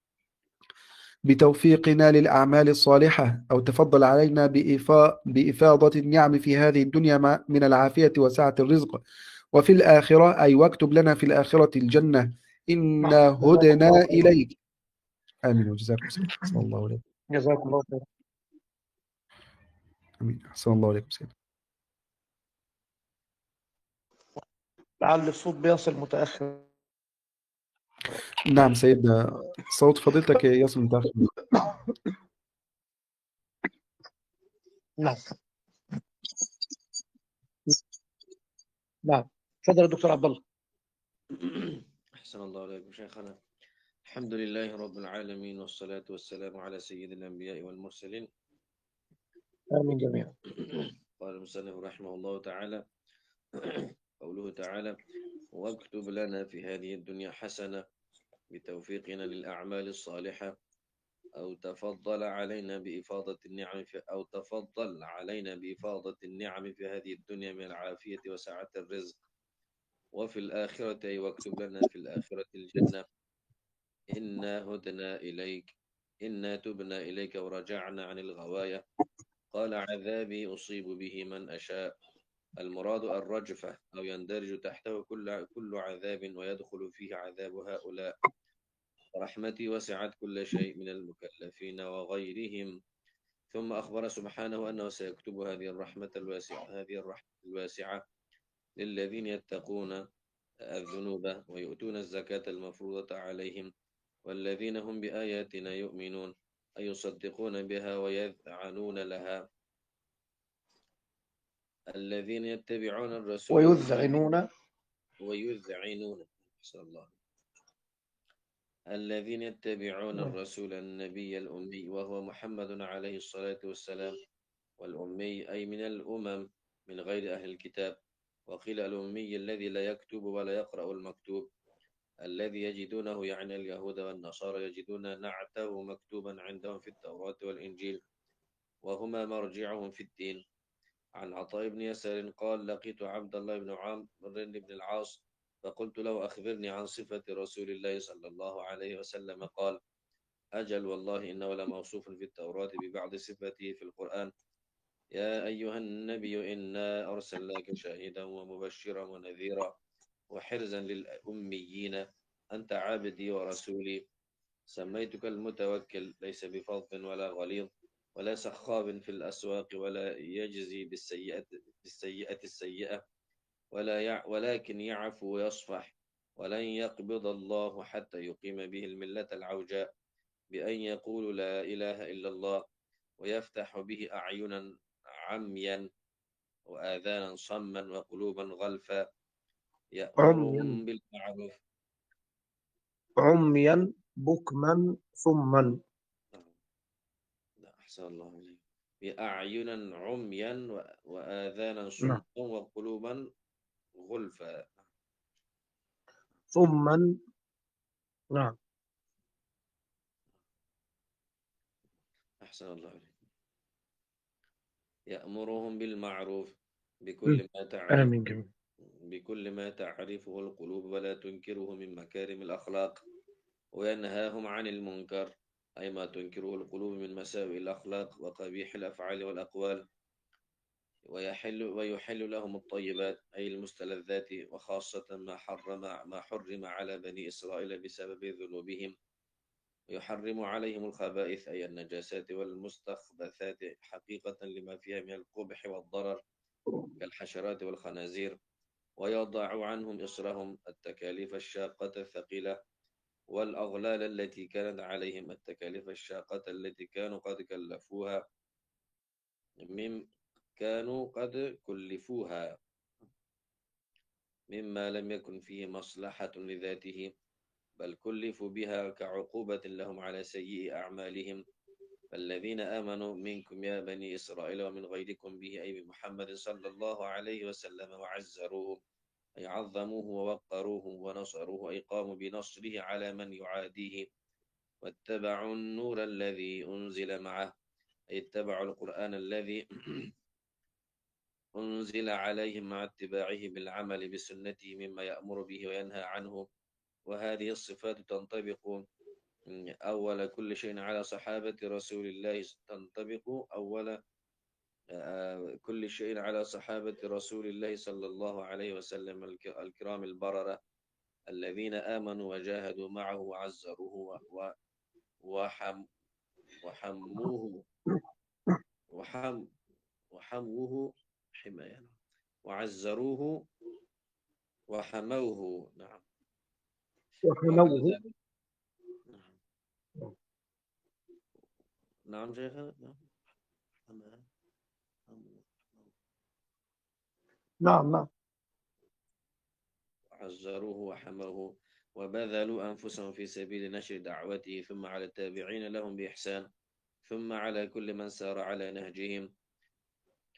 بتوفيقنا للأعمال الصالحة، أو تفضل علينا بإفا- بإفاضة النعم في هذه الدنيا مع- من العافية وسعة الرزق، وفي الآخرة، أي واكتب لنا في الآخرة الجنة، إنا جزاكم هدنا الله خيرا. إليك. آمين وجزاكم خيرا. أحسن الله عليكم. جزاكم الله خيرا. آمين. أحسن الله عليكم سيدي. لعل الصوت بيصل متأخر. نعم سيدنا، صوت فضيلتك يصل متأخر. نعم. نعم. تفضل يا دكتور عبد الله. أحسن الله عليكم شيخنا. الحمد لله رب العالمين، والصلاة والسلام على سيد الأنبياء والمرسلين. آمين جميعا. قال المصنف رحمه الله تعالى قوله تعالى: واكتب لنا في هذه الدنيا حسنة بتوفيقنا للأعمال الصالحة، أو تفضل علينا بإفاضة النعم في أو تفضل علينا بإفاضة النعم في هذه الدنيا من العافية وسعة الرزق، وفي الآخرة أي واكتب لنا في الآخرة الجنة، إنا هدنا إليك إنا تبنا إليك ورجعنا عن الغواية. قال: عذابي أصيب به من أشاء. المراد الرجفة، أو يندرج تحته كل كل عذاب ويدخل فيه عذاب هؤلاء. رحمتي وسعت كل شيء من المكلفين وغيرهم. ثم أخبر سبحانه أنه سيكتب هذه الرحمة الواسعة هذه الرحمة الواسعة للذين يتقون الذنوب ويؤتون الزكاة المفروضة عليهم، والذين هم بآياتنا يؤمنون، أي يصدقون بها ويذعنون لها. الذين يتبعون الرسول النبي ويذعنون ويذعنون أحسن الله الذين يتبعون الرسول النبي الأمي وهو محمد عليه الصلاة والسلام. والأمي أي من الأمم من غير أهل الكتاب. وقيل الأمي الذي لا يكتب ولا يقرأ المكتوب، الذي يجدونه يعني اليهود والنصارى يجدون نعته مكتوبا عندهم في التوراة والإنجيل، وهما مرجعهم في الدين. عن عطاء بن يسار قال: لقيت عبد الله بن عمرو بن العاص فقلت له: أخبرني عن صفة رسول الله صلى الله عليه وسلم. قال: أجل والله إنه لموصوف في التوراة ببعض صفته في القرآن. يا أيها النبي إنا أرسلناك شاهدا ومبشرا ونذيرا وحرزا للأميين، أنت عبدي ورسولي. سميتك المتوكل، ليس بفظ ولا غليظ ولا سخاب في الأسواق، ولا يجزي بالسيئة بالسيئة السيئة، ولا يع ولكن يعفو ويصفح. ولن يقبض الله حتى يقيم به الملة العوجاء، بأن يقول لا إله إلا الله، ويفتح به أعينا عميا وآذانا صما وقلوبا غلفا، عميا يأمرهم بالمعروف. عميا بكما صما. أحسن الله عليك. بأعينا عميا وآذانا نعم. صما وقلوبا غلفا. صما. نعم. أحسن الله عليك. يأمرهم بالمعروف م. بكل ما تعرف آمين جميل. بكل ما تعرفه القلوب ولا تنكره من مكارم الأخلاق، وينهاهم عن المنكر، أي ما تنكره القلوب من مساوئ الأخلاق وقبيح الأفعال والأقوال، ويحل ويحل لهم الطيبات أي المستلذات، وخاصة ما حرم ما حرم على بني إسرائيل بسبب ذنوبهم، ويحرم عليهم الخبائث أي النجاسات والمستخبثات حقيقة لما فيها من القبح والضرر كالحشرات والخنازير، ويضع عنهم إصرهم التكاليف الشاقة الثقيلة والأغلال التي كانت عليهم، التكاليف الشاقة التي كانوا قد كلفوها مم كانوا قد كلفوها مما لم يكن فيه مصلحة لذاته، بل كلفوا بها كعقوبة لهم على سيئ أعمالهم. فالذين آمنوا منكم يا بني إسرائيل ومن غيركم به أي بمحمد صلى الله عليه وسلم وعزروه أي عظموه ووقروه ونصروه أي قاموا بنصره على من يعاديه، واتبعوا النور الذي أنزل معه أي اتبعوا القرآن الذي أنزل عليهم مع اتباعه بالعمل بسنته مما يأمر به وينهى عنه. وهذه الصفات تنطبق أول كل شيء على صحابة رسول الله تنطبق أول كل شيء على صحابة رسول الله صلى الله عليه وسلم الكرام البررة الذين آمنوا وجاهدوا معه وعزروه وحم وحموه وحم وحموه حماية وعزروه وحموه. نعم. وحموه. نعم. نعم شيخنا. نعم. نعم. نعم. عزروه وحموه وبذلوا أنفسهم في سبيل نشر دعوته، ثم على التابعين لهم بإحسان، ثم على كل من سار على نهجهم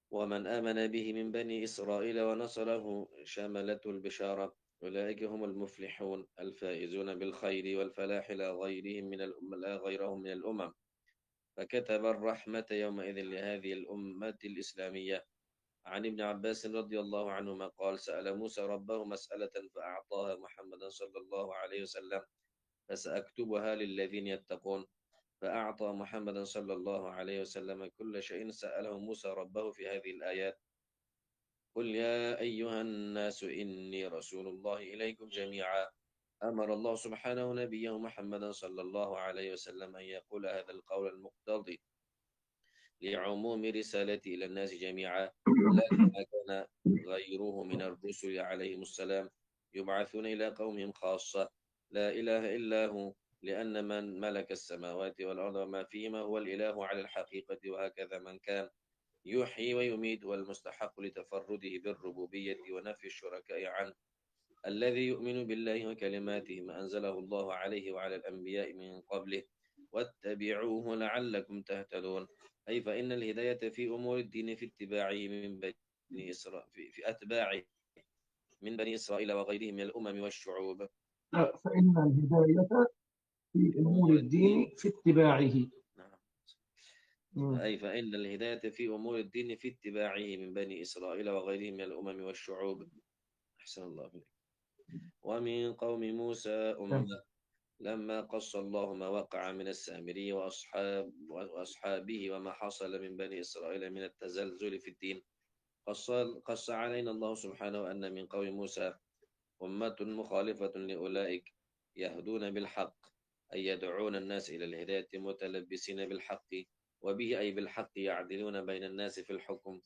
ومن آمن به من بني إسرائيل ونصره شملته البشارة. أولئك هم المفلحون الفائزون بالخير والفلاح لا غيرهم من الأمم لا غيرهم من الأمم. فكتب الرحمة يومئذ لهذه الأمة الإسلامية. عن ابن عباس رضي الله عنهما قال: سأل موسى ربه مسألة فأعطاها محمدا صلى الله عليه وسلم، فسأكتبها للذين يتقون. فأعطى محمدا صلى الله عليه وسلم كل شيء سأله موسى ربه في هذه الآيات. قل يا أيها الناس إني رسول الله إليكم جميعا. أمر الله سبحانه نبيه محمدا صلى الله عليه وسلم أن يقول هذا القول المقتضي لعموم رسالتي إلى الناس جميعا، لا كما كان غيره من الرسل عليهم السلام يبعثون إلى قومهم خاصة. لا إله إلا هو، لأن من ملك السماوات والأرض وما فيهما هو الإله على الحقيقة، وهكذا من كان يحيي ويميت والمستحق لتفرده بالربوبية ونفي الشركاء عنه، الذي يؤمن بالله وكلماته ما أنزله الله عليه وعلى الأنبياء من قبله، واتبعوه لعلكم تهتدون. أي فإن الهداية في أمور الدين في اتباعه من بني إسرائيل في, في أتباعه من بني إسرائيل وغيرهم من الأمم والشعوب. لا، فإن الهداية في أمور أمور الدين. الدين في اتباعه. نعم. مم. أي فإن الهداية في أمور الدين في اتباعه من بني إسرائيل وغيرهم من الأمم والشعوب. أحسن الله إليك. ومن قوم موسى أمة لما قص الله ما وقع من السامري وأصحاب وأصحابه وما حصل من بني إسرائيل من التزلزل في الدين، قص, قص علينا الله سبحانه أن من قوم موسى أمة مخالفة لأولئك يهدون بالحق، أي يدعون الناس إلى الهداية متلبسين بالحق، وبه أي بالحق يعدلون بين الناس في الحكم.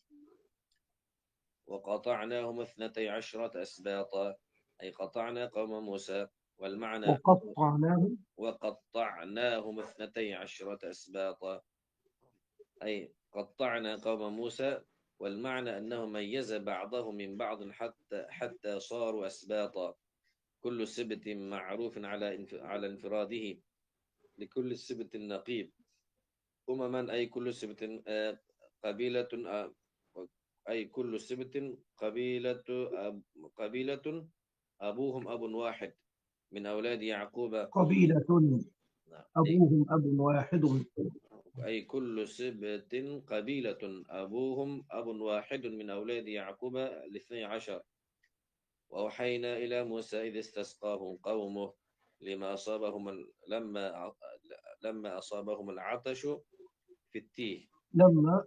وقطعناهم اثنتي عشرة أسباطا، أي قطعنا قوم موسى، والمعنى وقطعناه وقطعناهم اثنتي عشرة أسباطا، أي قطعنا قوم موسى، والمعنى أنه ميز بعضهم من بعض حتى حتى صاروا أسباطا، كل سبت معروف على على انفراده، لكل سبت نقيب. أمما أي كل سبت قبيلة، أي كل سبت قبيلة قبيلة أبوهم أب واحد من أولاد يعقوب. قبيلة أبوهم أب واحد. أي كل سبت قبيلة أبوهم أب واحد من أولاد يعقوب الاثني عشر. وأوحينا إلى موسى إذ استسقاه قومه لما أصابهم لما لما أصابهم العطش في التيه. لما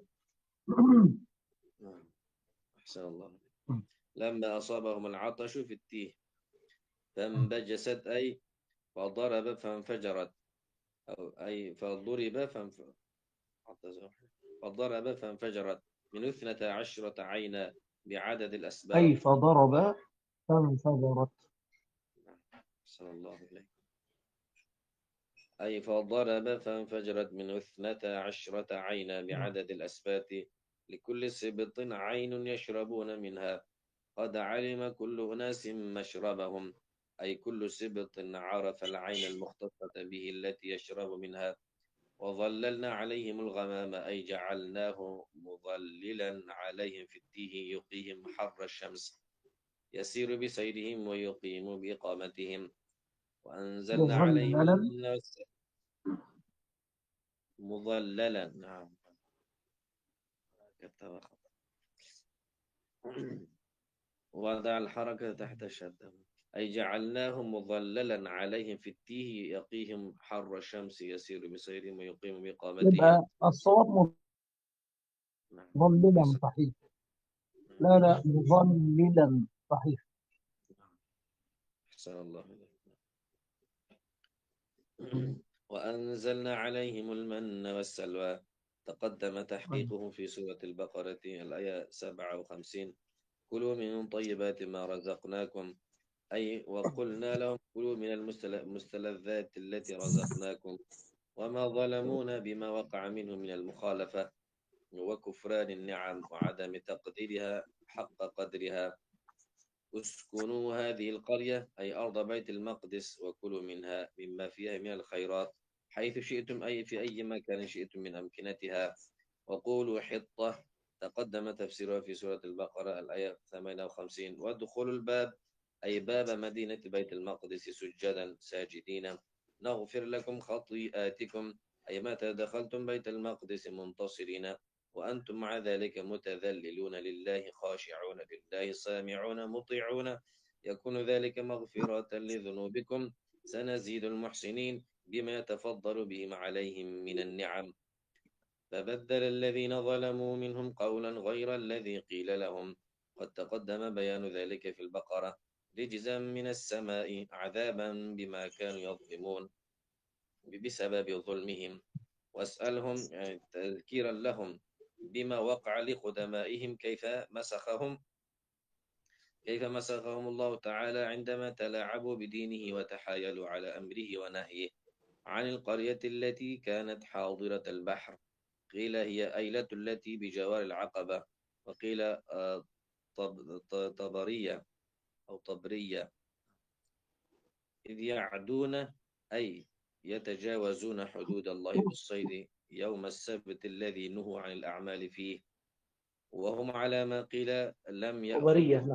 أحسن الله. لما أصابهم العطش في التيه فانبجست، أي فضرب فانفجرت، أو أي فضرب فانف... فضرب فانفجرت من اثنتا عشرة عينا بعدد الأسباط. أي فضرب فانفجرت. أحسن الله إليك. أي فضرب فانفجرت من اثنتا عشرة عينا بعدد الأسباط، لكل سبط عين يشربون منها، قد علم كل أناس مشربهم، أي كل سبط عرف العين المختصة به التي يشرب منها. وظللنا عليهم الغمام، أي جعلناه مظللا عليهم في التيه يقيهم حر الشمس، يسير بسيرهم ويقيم بإقامتهم. وأنزلنا عليهم مظللا. المن والسلوى. مظللا، نعم. وضع الحركة تحت الشدة. أي جعلناهم مظللا عليهم في التيه يقيهم حر الشمس، يسير بسيرهم ويقيم بإقامتهم. يبقى الصواب مظللا صحيح. لا لا مظللا صحيح. أحسن الله إليك. وأنزلنا عليهم المن والسلوى، تقدم تحقيقه في سورة البقرة الآية سبعة وخمسين. كلوا من طيبات ما رزقناكم، أي وقلنا لهم كلوا من المستلذات التي رزقناكم، وما ظلمونا بما وقع منهم من المخالفة وكفران النعم وعدم تقديرها حق قدرها. اسكنوا هذه القرية، أي أرض بيت المقدس، وكلوا منها مما فيها من الخيرات حيث شئتم، أي في أي مكان شئتم من أمكنتها، وقولوا حطة، تقدم تفسيرها في سورة البقرة الآية ثمانية وخمسين. ودخول الباب أي باب مدينة بيت المقدس سجدا ساجدين نغفر لكم خطيئاتكم، أي متى دخلتم بيت المقدس منتصرين وأنتم مع ذلك متذللون لله خاشعون لله سامعون مطيعون، يكون ذلك مغفرة لذنوبكم، سنزيد المحسنين بما يتفضل بهم عليهم من النعم. فبدل الذين ظلموا منهم قولا غير الذي قيل لهم، قد تقدم بيان ذلك في البقرة، رجزا من السماء عذابا بما كانوا يظلمون بسبب ظلمهم، واسألهم يعني تذكيرا لهم بما وقع لقدمائهم كيف مسخهم كيف مسخهم الله تعالى عندما تلاعبوا بدينه وتحايلوا على أمره ونهيه عن القرية التي كانت حاضرة البحر، قيل هي أيلة التي بجوار العقبة، وقيل آه، طب طبرية أو طبرية، إذ يعدون أي يتجاوزون حدود الله بالصيد يوم السبت الذي نهوا عن الأعمال فيه، وهم على ما قيل لم طبرية. يأخذوا. نعم.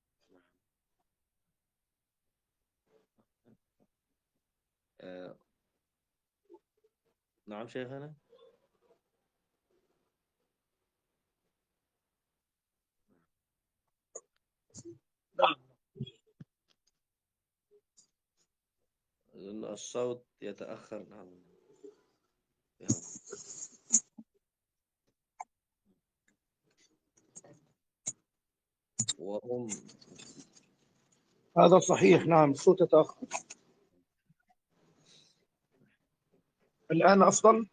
آه، نعم شيخنا. الصوت يتأخر. نعم. وهم هذا صحيح. نعم، الصوت يتأخر. الآن أفضل.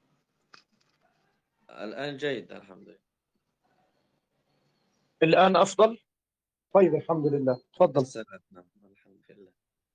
الآن جيد الحمد لله. الآن أفضل. طيب، الحمد لله. تفضل. السلام. نعم الحمد لله.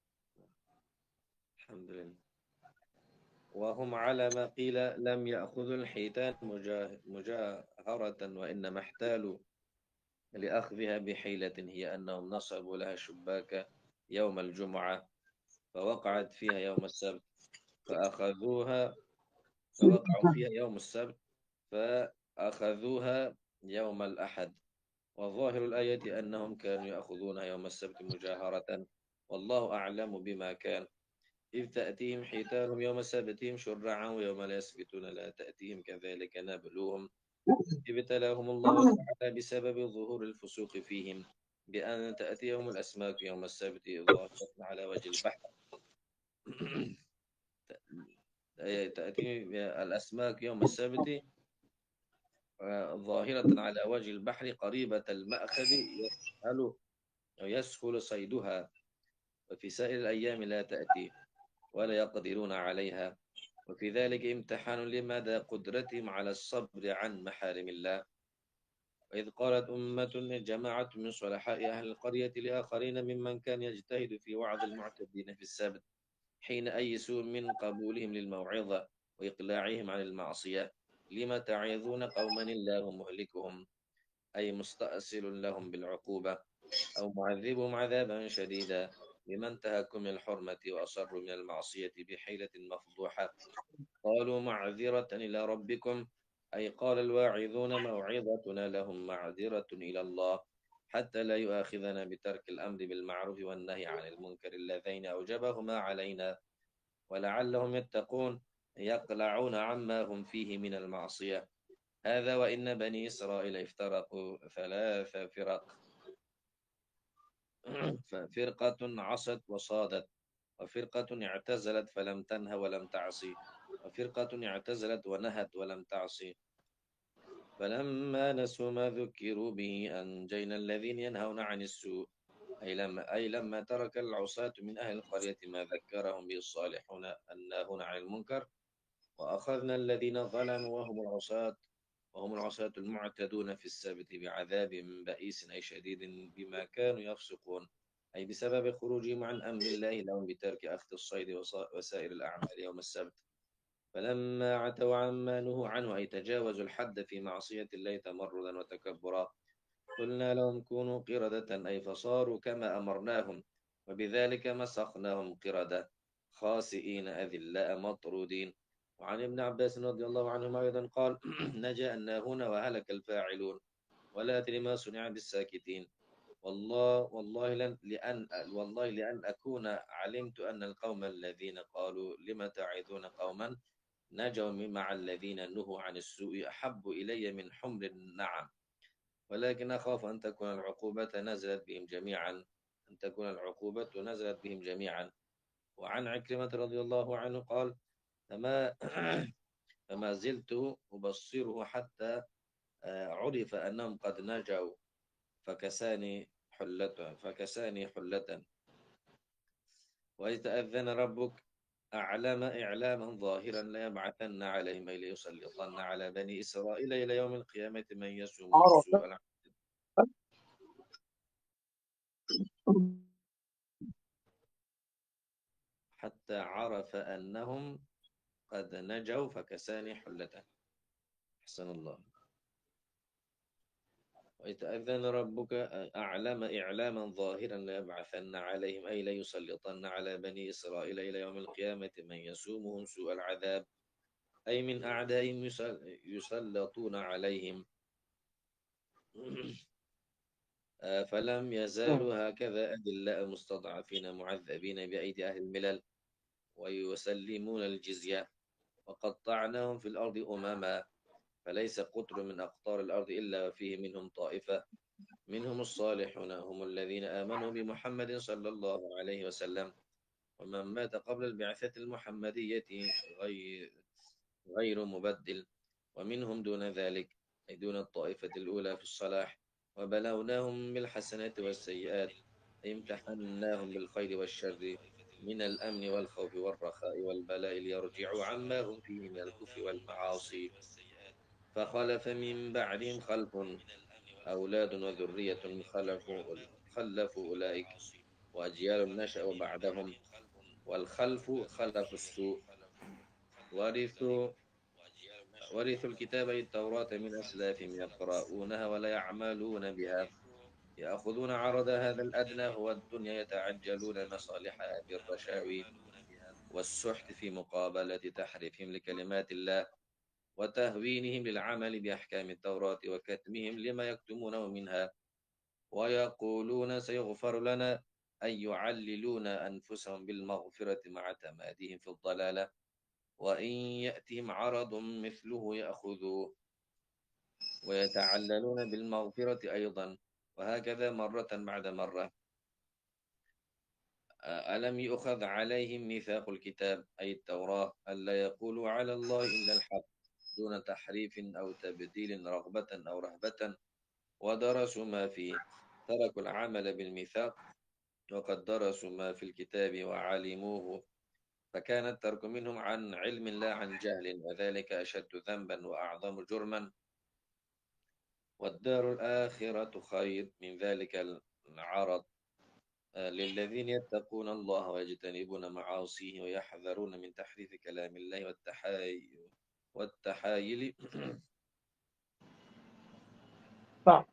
الحمد لله. وهم على ما قيل لم يأخذوا الحيتان مجاهرة، وإنما احتالوا لأخذها بحيلة، هي أنهم نصبوا لها شباك يوم الجمعة فوقعت فيها يوم السبت فأخذوها فوقعوا فيها يوم السبت فأخذوها يوم الأحد. وظاهر الآية أنهم كانوا يأخذونها يوم السبت مجاهرة، والله أعلم بما كان، إذ تأتيهم حيتانهم يوم سبتهم شرعا ويوم لا يسبتون لا تأتيهم كذلك نبلوهم، ابتلاهم الله تعالى بسبب ظهور الفسوق فيهم بأن تأتيهم الأسماك يوم السبت ظاهرة على وجه البحر تأتي الأسماك يوم السبت ظاهرة على وجه البحر قريبة المأخذ يسهل يسهل صيدها، وفي سائر الأيام لا تأتي ولا يقدرون عليها، وفي ذلك امتحان لمدى قدرتهم على الصبر عن محارم الله. وإذ قالت أمة جماعة من صلحاء أهل القرية لآخرين ممن كان يجتهد في وعظ المعتدين في السبت حين أيسوا من قبولهم للموعظة وإقلاعهم عن المعصية، لما تعظون قوما الله مهلكهم، أي مستأصل لهم بالعقوبة أو معذبهم عذابا شديدا لمن انتهكوا من الحرمة وأصروا من المعصية بحيلة مفضوحة. قالوا معذرة إلى ربكم، أي قال الواعظون موعظتنا لهم معذرة إلى الله حتى لا يؤاخذنا بترك الأمر بالمعروف والنهي عن المنكر اللذين أوجبهما علينا، ولعلهم يتقون يقلعون عما هم فيه من المعصية. هذا وإن بني إسرائيل افترقوا ثلاث فرق فرقة عصت وصادت، وفرقة اعتزلت فلم تنه ولم تعصي، وفرقة اعتزلت ونهت ولم تعصي. فلما نسوا ما ذكروا به أنجينا الذين ينهون عن السوء، أي لما, أي لما ترك العصاة من أهل القرية ما ذكرهم به الصالحون الناهون عن المنكر، وأخذنا الذين ظلموا وهم العصاة وهم العصاة المعتدون في السبت بعذاب بئيس أي شديد بما كانوا يفسقون، أي بسبب خروجهم عن أمر الله لهم بترك أخذ الصيد وسائر الأعمال يوم السبت. فلما عتوا عما نهوا عنه أي تجاوزوا الحد في معصية الله تمردا وتكبرا، قلنا لهم كونوا قردة أي فصاروا كما أمرناهم، وبذلك مسخناهم قردة خاسئين أذلاء مطرودين. وعن ابن عباس رضي الله عنهما أيضا قال نجا الناهون وهلك الفاعلون، ولا أدري ما صنع بالساكتين. والله والله لن لأن والله لأن أكون علمت أن القوم الذين قالوا لم تعظون قوما نجوا مع الذين نهوا عن السوء أحب إلي من حمر النعم، ولكن أخاف أن تكون العقوبة نزلت بهم جميعا أن تكون العقوبة نزلت بهم جميعا. وعن عكرمة رضي الله عنه قال: فما فما زلت أبصره حتى آه، عرف أنهم قد نجوا فكساني حلة فكساني حلة. وإذ تأذن ربك أعلم إعلاما ظاهرا ليبعثن عليهم أي ليسلطن على بني إسرائيل إلى يوم القيامة من يسومهم عرف سوء العذاب حتى عرف أنهم قد نجوا فكساني حلة. أحسن الله. وإذ تأذن ربك أعلم إعلاما ظاهرا ليبعثن عليهم أي ليسلطن على بني إسرائيل إلى يوم القيامة من يسومهم سوء العذاب أي من أعدائهم يسلطون عليهم. فلم يزالوا هكذا أدلاء مستضعفين معذبين بأيدي أهل الملل ويسلمون الجزية، وقطعناهم في الأرض أمما، فليس قطر من أقطار الأرض إلا وفيه منهم طائفة منهم الصالحون هم الذين آمنوا بمحمد صلى الله عليه وسلم، ومن مات قبل البعثة المحمدية غير غير مبدل، ومنهم دون ذلك أي دون الطائفة الأولى في الصلاح. وبلوناهم بالحسنات والسيئات أي امتحناهم بالخير والشر من الأمن والخوف والرخاء والبلاء ليرجعوا عما هم فيه من الكفر والمعاصي. فخلف من بعدهم خلف أولاد وذرية خلفوا خلفوا أولئك وأجيال نشأوا بعدهم، والخلف خلف السوء ورثوا ورثوا الكتاب التوراة من أسلافهم يقرؤونها ولا يعملون بها، يأخذون عرض هذا الأدنى هو الدنيا يتعجلون مصالحها بالرشاوي والسحت في مقابلة تحريفهم لكلمات الله وتهوينهم للعمل بأحكام التوراة وكتمهم لما يكتمونه منها، ويقولون سيغفر لنا أي يعللون أنفسهم بالمغفرة مع تماديهم في الضلالة، وإن يأتهم عرض مثله يأخذوه، ويتعللون بالمغفرة أيضا، وهكذا مرة بعد مرة. ألم يؤخذ عليهم ميثاق الكتاب أي التوراة ألا يقولوا على الله إلا الحق دون تحريف أو تبديل رغبة أو رهبة، ودرسوا ما فيه، تركوا العمل بالميثاق وقد درسوا ما في الكتاب وعلموه، فكان الترك منهم عن علم لا عن جهل، وذلك أشد ذنبا وأعظم جرما. والدار الآخرة خير من ذلك العرض للذين يتقون الله ويجتنبون معاصيه ويحذرون من تحريف كلام الله والتحايل والتحايل نعم.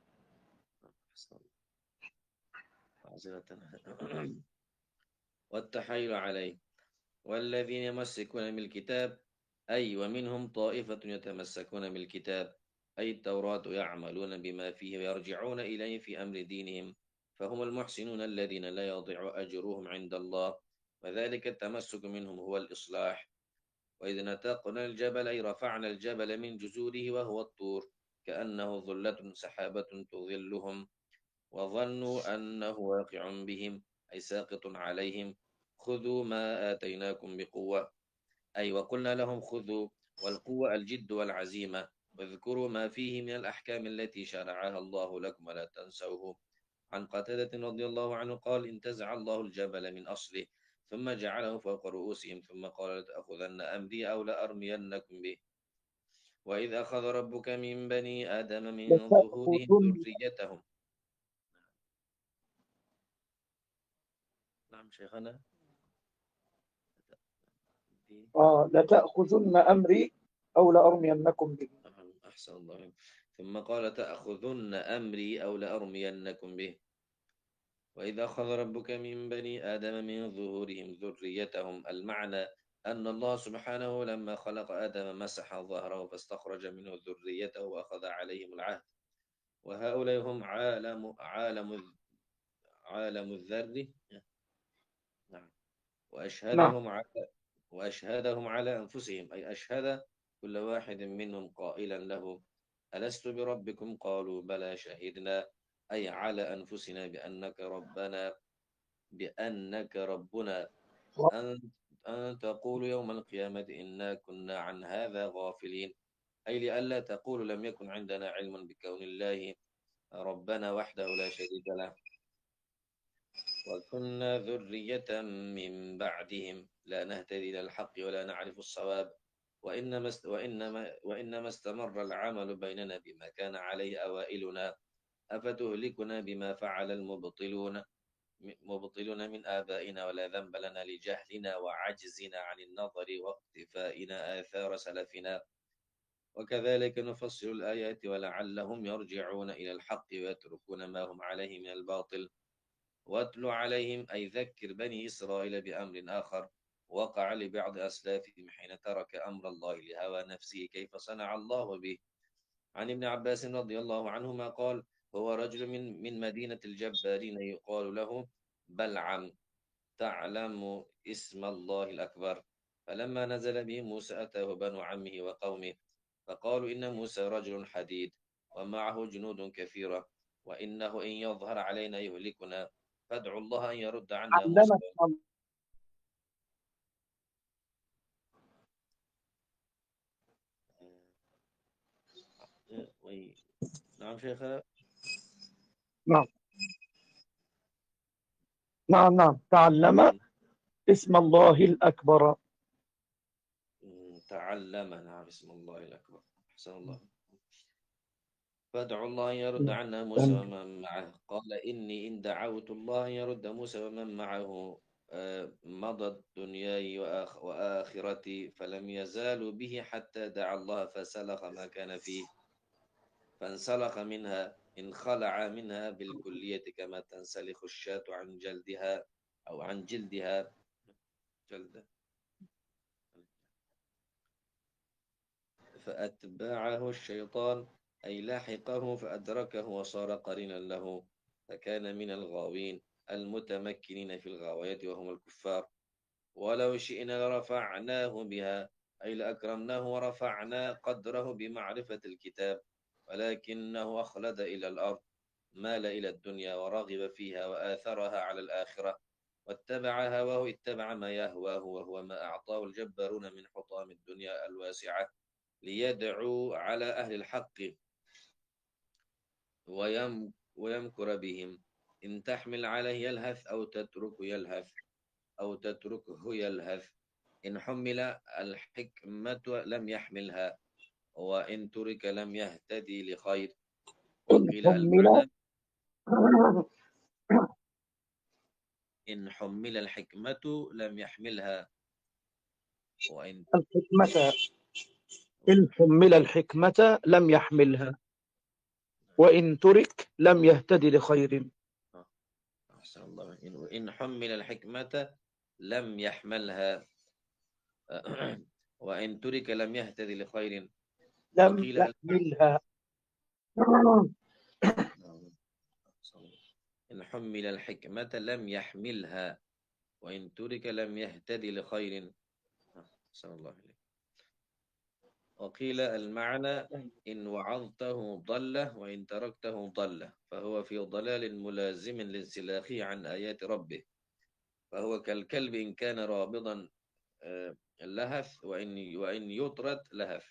والتحايل عليه. والذين يمسكون بالكتاب أي ومنهم طائفة يتمسكون بالكتاب أي التوراة يعملون بما فيه ويرجعون إليه في أمر دينهم، فهم المحسنون الذين لا يضيع أجرهم عند الله، وذلك التمسك منهم هو الإصلاح. وإذ نتقنا الجبل أي رفعنا الجبل من جذوره وهو الطور كأنه ظلة سحابة تظلهم، وظنوا أنه واقع بهم أي ساقط عليهم، خذوا ما آتيناكم بقوة أي وقلنا لهم خذوا، والقوة الجد والعزيمة، واذكروا ما فيه من الأحكام التي شرعها الله لكم ولا تنسوه. عن قتادة رضي الله عنه قال: انتزع الله الجبل من أصله ثم جعله فوق رؤوسهم ثم قال: لتأخذن أمري أو لأرمينكم به. وإذ أخذ ربك من بني آدم من ظهورهم لتأخذن ذريتهم. نعم شيخنا. آه لتأخذن أمري أو لأرمينكم به. أحسن الله. ثم قال: تأخذن أمري أو لأرمينكم به. وإذا أخذ ربك من بني آدم من ظهورهم ذريتهم، المعنى أن الله سبحانه لما خلق آدم مسح ظهره فاستخرج منه ذريته وأخذ عليهم العهد وهؤلاء هم عالم عالم عالم الذر. نعم. نعم. وأشهدهم على وأشهدهم على أنفسهم، أي أشهد كل واحد منهم قائلا له: ألست بربكم؟ قالوا بلى شهدنا، أي على أنفسنا بأنك ربنا بأنك ربنا أن أن تقول يوم القيامة إنا كنا عن هذا غافلين، أي لئلا تقول لم يكن عندنا علم بكون الله ربنا وحده لا شريك له، وكنا ذرية من بعدهم لا نهتدي إلى الحق ولا نعرف الصواب، وإنما است وإنما وإنما استمر العمل بيننا بما كان عليه أوائلنا، أفتهلكنا بما فعل المبطلون مبطلون من آبائنا ولا ذنب لنا لجهلنا وعجزنا عن النظر واقتفائنا آثار سلفنا، وكذلك نفصل الآيات ولعلهم يرجعون إلى الحق ويتركون ما هم عليه من الباطل. واتل عليهم، أي ذكر بني إسرائيل بأمر آخر وقع لبعض أسلافهم حين ترك أمر الله لهوى نفسه كيف صنع الله به. عن ابن عباس رضي الله عنهما قال: هو رجل من من مدينة الجبارين يقال له بلعم، تعلم اسم الله الأكبر. فلما نزل به موسى أتاه بنو عمه وقومه فقالوا إن موسى رجل حديد ومعه جنود كثيرة، وإنه إن يظهر علينا يهلكنا، فادعوا الله أن يرد عنا موسى. علمك الله. نعم شيخ. نعم نعم نعم تعلم اسم الله الأكبر. تعلم، نعم، اسم الله الأكبر. أحسن الله. فادعوا الله أن يرد عنا موسى ومن معه. قال: إني إن دعوت الله أن يرد موسى ومن معه مضت دنياي وآخ وآخرتي، فلم يزالوا به حتى دعا الله فسلخ ما كان فيه، فانسلخ منها، انخلع منها بالكلية كما تنسلخ الشاة عن جلدها أو عن جلدها جلده، فأتبعه الشيطان، أي لاحقه فأدركه وصار قرينا له، فكان من الغاوين المتمكنين في الغواية وهم الكفار. ولو شئنا لرفعناه بها، أي لأكرمناه ورفعنا قدره بمعرفة الكتاب، ولكنه أخلد إلى الأرض، مال إلى الدنيا ورغب فيها وآثرها على الآخرة، واتبع هواه، اتبع ما يهواه وهو ما أعطاه الجبارون من حطام الدنيا الواسعة، ليدعو على أهل الحق ويم ويمكر بهم. إن تحمل عليه يلهث أو تتركه يلهث أو تتركه يلهث. إن حمل الحكمة لم يحملها، وإن ترك لم يهتدي لخير. إن وقيل حمل المعنى: إن حمل الحكمة لم يحملها، وإن الحكمة إن حمل الحكمة لم يحملها، وإن ترك لم يهتدي لخير. أحسن الله. إن حمل الحكمة لم يحملها وإن ترك لم يهتدي لخير. لم وقيل يحملها. إن حمل الحكمة لم يحملها وإن ترك لم يهتدي لخير. أحسن الله عليك. وقيل المعنى: إن وعظته ضل وإن تركته ضل، فهو في ضلال ملازم لانسلاخه عن آيات ربه، فهو كالكلب إن كان رابضا لهث، وإن وإن يطرد لهث.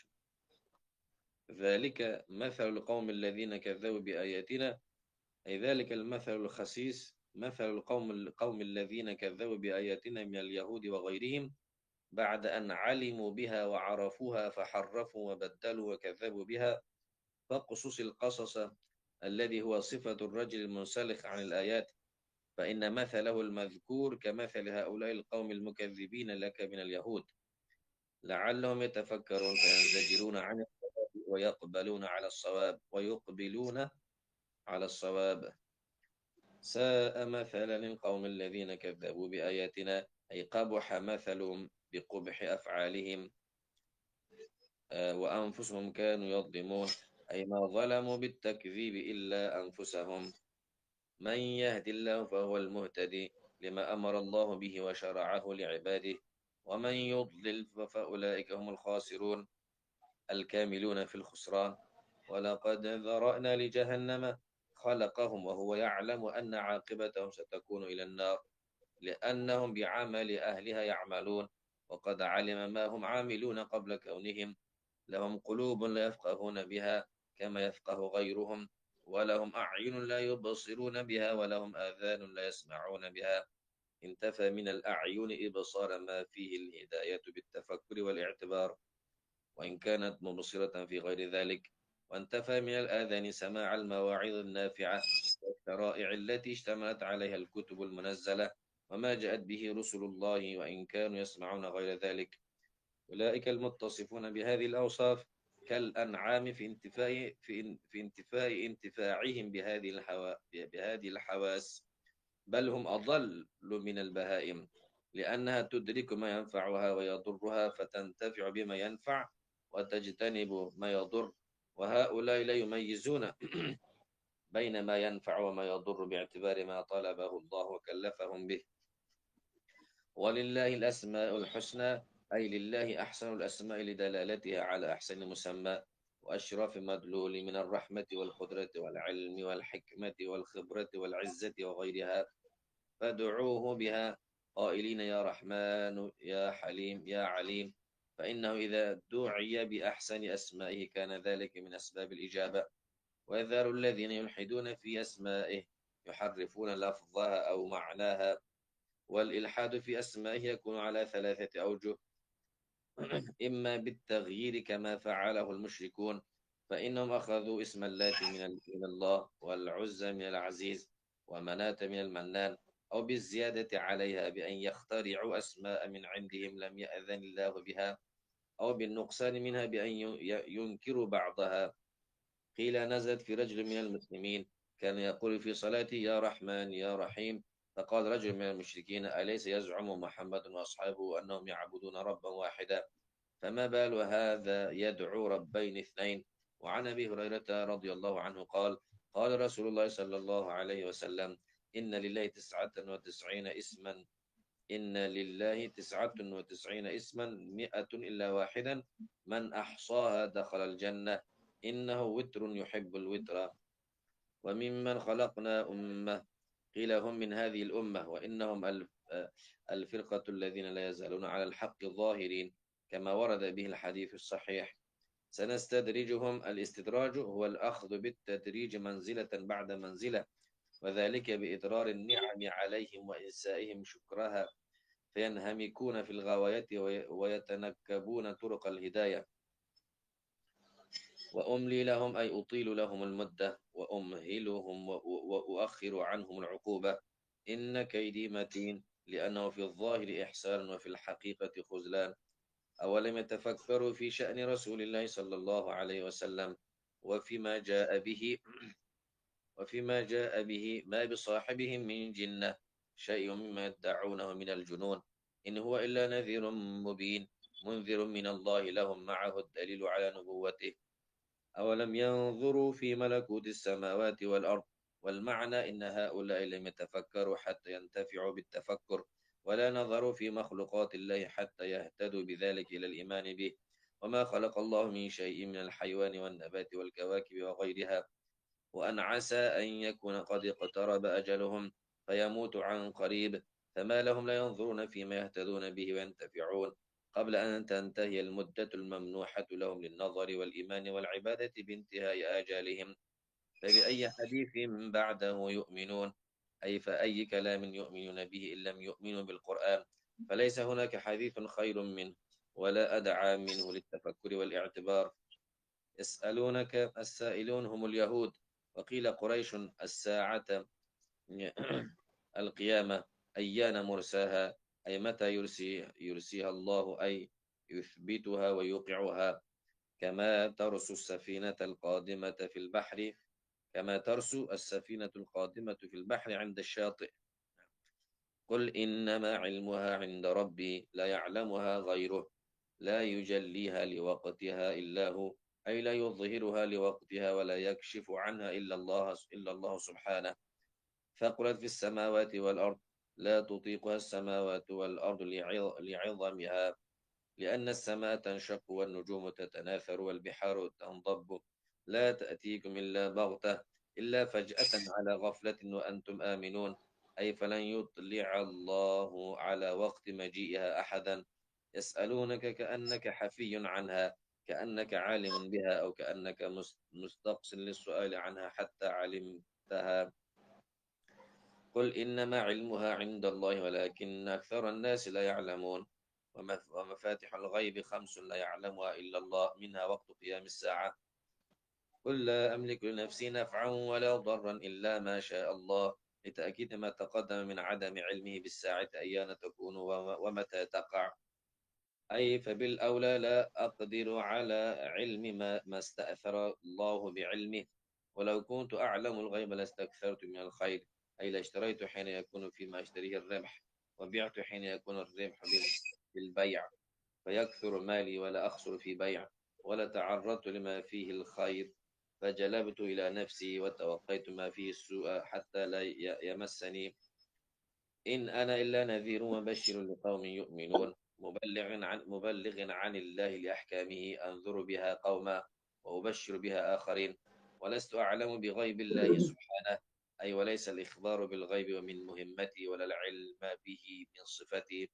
ذلك مثل القوم الذين كذبوا بآياتنا، أي ذلك المثل الخسيس مثل القوم القوم الذين كذبوا بآياتنا من اليهود وغيرهم، بعد أن علموا بها وعرفوها فحرفوا وبدلوا وكذبوا بها. فاقصص القصص الذي هو صفة الرجل المنسلخ عن الآيات، فإن مثله المذكور كمثل هؤلاء القوم المكذبين لك من اليهود، لعلهم يتفكرون فينزجرون عن الصواب ويقبلون على الصواب ويقبلون على الصواب. ساء مثلا القوم الذين كذبوا بآياتنا، أي قبح مثلهم بقبح أفعالهم وأنفسهم كانوا يظلمون. أي ما ظلموا بالتكذيب إلا أنفسهم. من يهد الله فهو المهتدي لما أمر الله به وشرعه لعباده، ومن يضلل فأولئك هم الخاسرون الكاملون في الخسران. ولقد ذرأنا لجهنم خلقهم وهو يعلم أن عاقبتهم ستكون إلى النار، لأنهم بعمل أهلها يعملون، وقد علم ما هم عاملون قبل كونهم. لهم قلوب لا يفقهون بها كما يفقه غيرهم، ولهم أعين لا يبصرون بها، ولهم آذان لا يسمعون بها. انتفى من الأعين إبصار ما فيه الهداية بالتفكر والاعتبار، وإن كانت مبصرة في غير ذلك. وانتفى من الآذان سماع المواعظ النافعة والشرائع التي اشتملت عليها الكتب المنزلة وما جاءت به رسل الله، وإن كانوا يسمعون غير ذلك. أولئك المتصفون بهذه الأوصاف كالأنعام في انتفاء في في انتفاء انتفاعهم بهذه الحوا بهذه الحواس، بل هم أضل من البهائم، لأنها تدرك ما ينفعها ويضرها فتنتفع بما ينفع وتجتنب ما يضر، وهؤلاء لا يميزون بين ما ينفع وما يضر باعتبار ما طلبه الله وكلفهم به. ولله الأسماء الحسنى، أي لله أحسن الأسماء لدلالتها على أحسن مسمى وأشرف مدلول من الرحمة والقدرة والعلم والحكمة والخبرة والعزة وغيرها، فادعوه بها قائلين يا رحمن يا حليم يا عليم، فإنه إذا دعي بأحسن أسمائه كان ذلك من أسباب الإجابة. ويذر الذين يلحدون في أسمائه يحرفون لفظها أو معناها. والإلحاد في أسمائه يكون على ثلاثة أوجه: إما بالتغيير كما فعله المشركون، فإنهم أخذوا اسم اللات من الله، والعزى من العزيز، ومناة من المنان، أو بالزيادة عليها بأن يخترعوا أسماء من عندهم لم يأذن الله بها، أو بالنقصان منها بأن ينكروا بعضها. قيل نزلت في رجل من المسلمين كان يقول في صلاته يا رحمن يا رحيم، فقال رجل من المشركين أليس يزعم محمد وأصحابه أنهم يعبدون ربا واحدا، فما بال هذا يدعو ربين اثنين؟ وعن أبي هريرة رضي الله عنه قال قال رسول الله صلى الله عليه وسلم إن لله تسعة وتسعين اسما إن لله تسعة وتسعين اسما مئة إلا واحدا من أحصاها دخل الجنة، إنه وتر يحب الوتر. وممن خلقنا أمة، قيل هم من هذه الأمة، وإنهم الفرقة الذين لا يزالون على الحق ظاهرين، كما ورد به الحديث الصحيح. سنستدرجهم، الاستدراج هو الأخذ بالتدريج منزلة بعد منزلة، وذلك بإضرار النعم عليهم وإنسائهم شكرها، فينهمكون في الغواية ويتنكبون طرق الهداية. وأملي لهم، أي أطيل لهم المدة، وأمهلهم وأؤخر عنهم العقوبة. إن كيدي متين، لأنه في الظاهر إحسان وفي الحقيقة خذلان. أولم يتفكروا في شأن رسول الله صلى الله عليه وسلم وفيما جاء به وفيما جاء به ما بصاحبهم من جنة شيء مما يدعونه من الجنون، إن هو إلا نذير مبين منذر من الله لهم معه الدليل على نبوته. أولم ينظروا في ملكوت السماوات والأرض، والمعنى إن هؤلاء لم يتفكروا حتى ينتفعوا بالتفكر، ولا نظروا في مخلوقات الله حتى يهتدوا بذلك إلى الإيمان به. وما خلق الله من شيء من الحيوان والنبات والكواكب وغيرها، وأن عسى أن يكون قد اقترب أجلهم فيموت عن قريب، فما لهم لا ينظرون فيما يهتدون به وينتفعون قبل أن تنتهي المدة الممنوحة لهم للنظر والإيمان والعبادة بانتهاء آجالهم، فبأي حديث بعده يؤمنون؟ أي فأي كلام يؤمنون به إن لم يؤمنوا بالقرآن؟ فليس هناك حديث خير منه ولا أدعى منه للتفكر والاعتبار. يسألونك السائلون هم اليهود، وقيل قريش الساعة القيامة أيان مرساها، أي متى يرسي يرسيها الله، أي يثبتها ويوقعها، كما ترسو السفينة القادمة في البحر كما ترسو السفينة القادمة في البحر عند الشاطئ. قل إنما علمها عند ربي لا يعلمها غيره لا يجليها لوقتها إلا هو أي لا يظهرها لوقتها ولا يكشف عنها إلا الله إلا الله سبحانه. ثقلت في السماوات والأرض، لا تطيقها السماوات والأرض لعظ- لعظمها، لأن السماء تنشق والنجوم تتناثر والبحار تنضب، لا تأتيكم إلا بغتة، إلا فجأة على غفلة وأنتم آمنون. أي فلن يطلع الله على وقت مجيئها أحدا. يسألونك كأنك حفي عنها، كأنك عالم بها، أو كأنك مس- مستقص للسؤال عنها حتى علمتها. قل إنما علمها عند الله ولكن أكثر الناس لا يعلمون. ومف- ومفاتح الغيب خمس لا يعلمها إلا الله، منها وقت قيام الساعة. قل لا أملك لنفسي نفعا ولا ضرا إلا ما شاء الله، لتأكيد ما تقدم من عدم علمه بالساعة أيان تكون وم- ومتى تقع. أي فبالأولى لا أقدر على علم ما, ما استأثر الله بعلمه. ولو كنت أعلم الغيب لاستكثرت من الخير. أي لاشتريت حين يكون فيما أشتريه الربح، وبعت حين يكون الربح بال- بالبيع، فيكثر مالي ولا أخسر في بيع. ولا تعرضت لما فيه الخير فجلبت إلى نفسي، وتوقيت ما فيه السوء حتى لا ي- يمسني. إن أنا إلا نذير وبشر لقوم يؤمنون، مبلغ عن مبلغ عن الله لأحكامه، أنذر بها قوما وأبشر بها آخرين. ولست أعلم بغيب الله سبحانه، أي وليس الإخبار بالغيب ومن مهمتي، ولا العلم به من صفتي.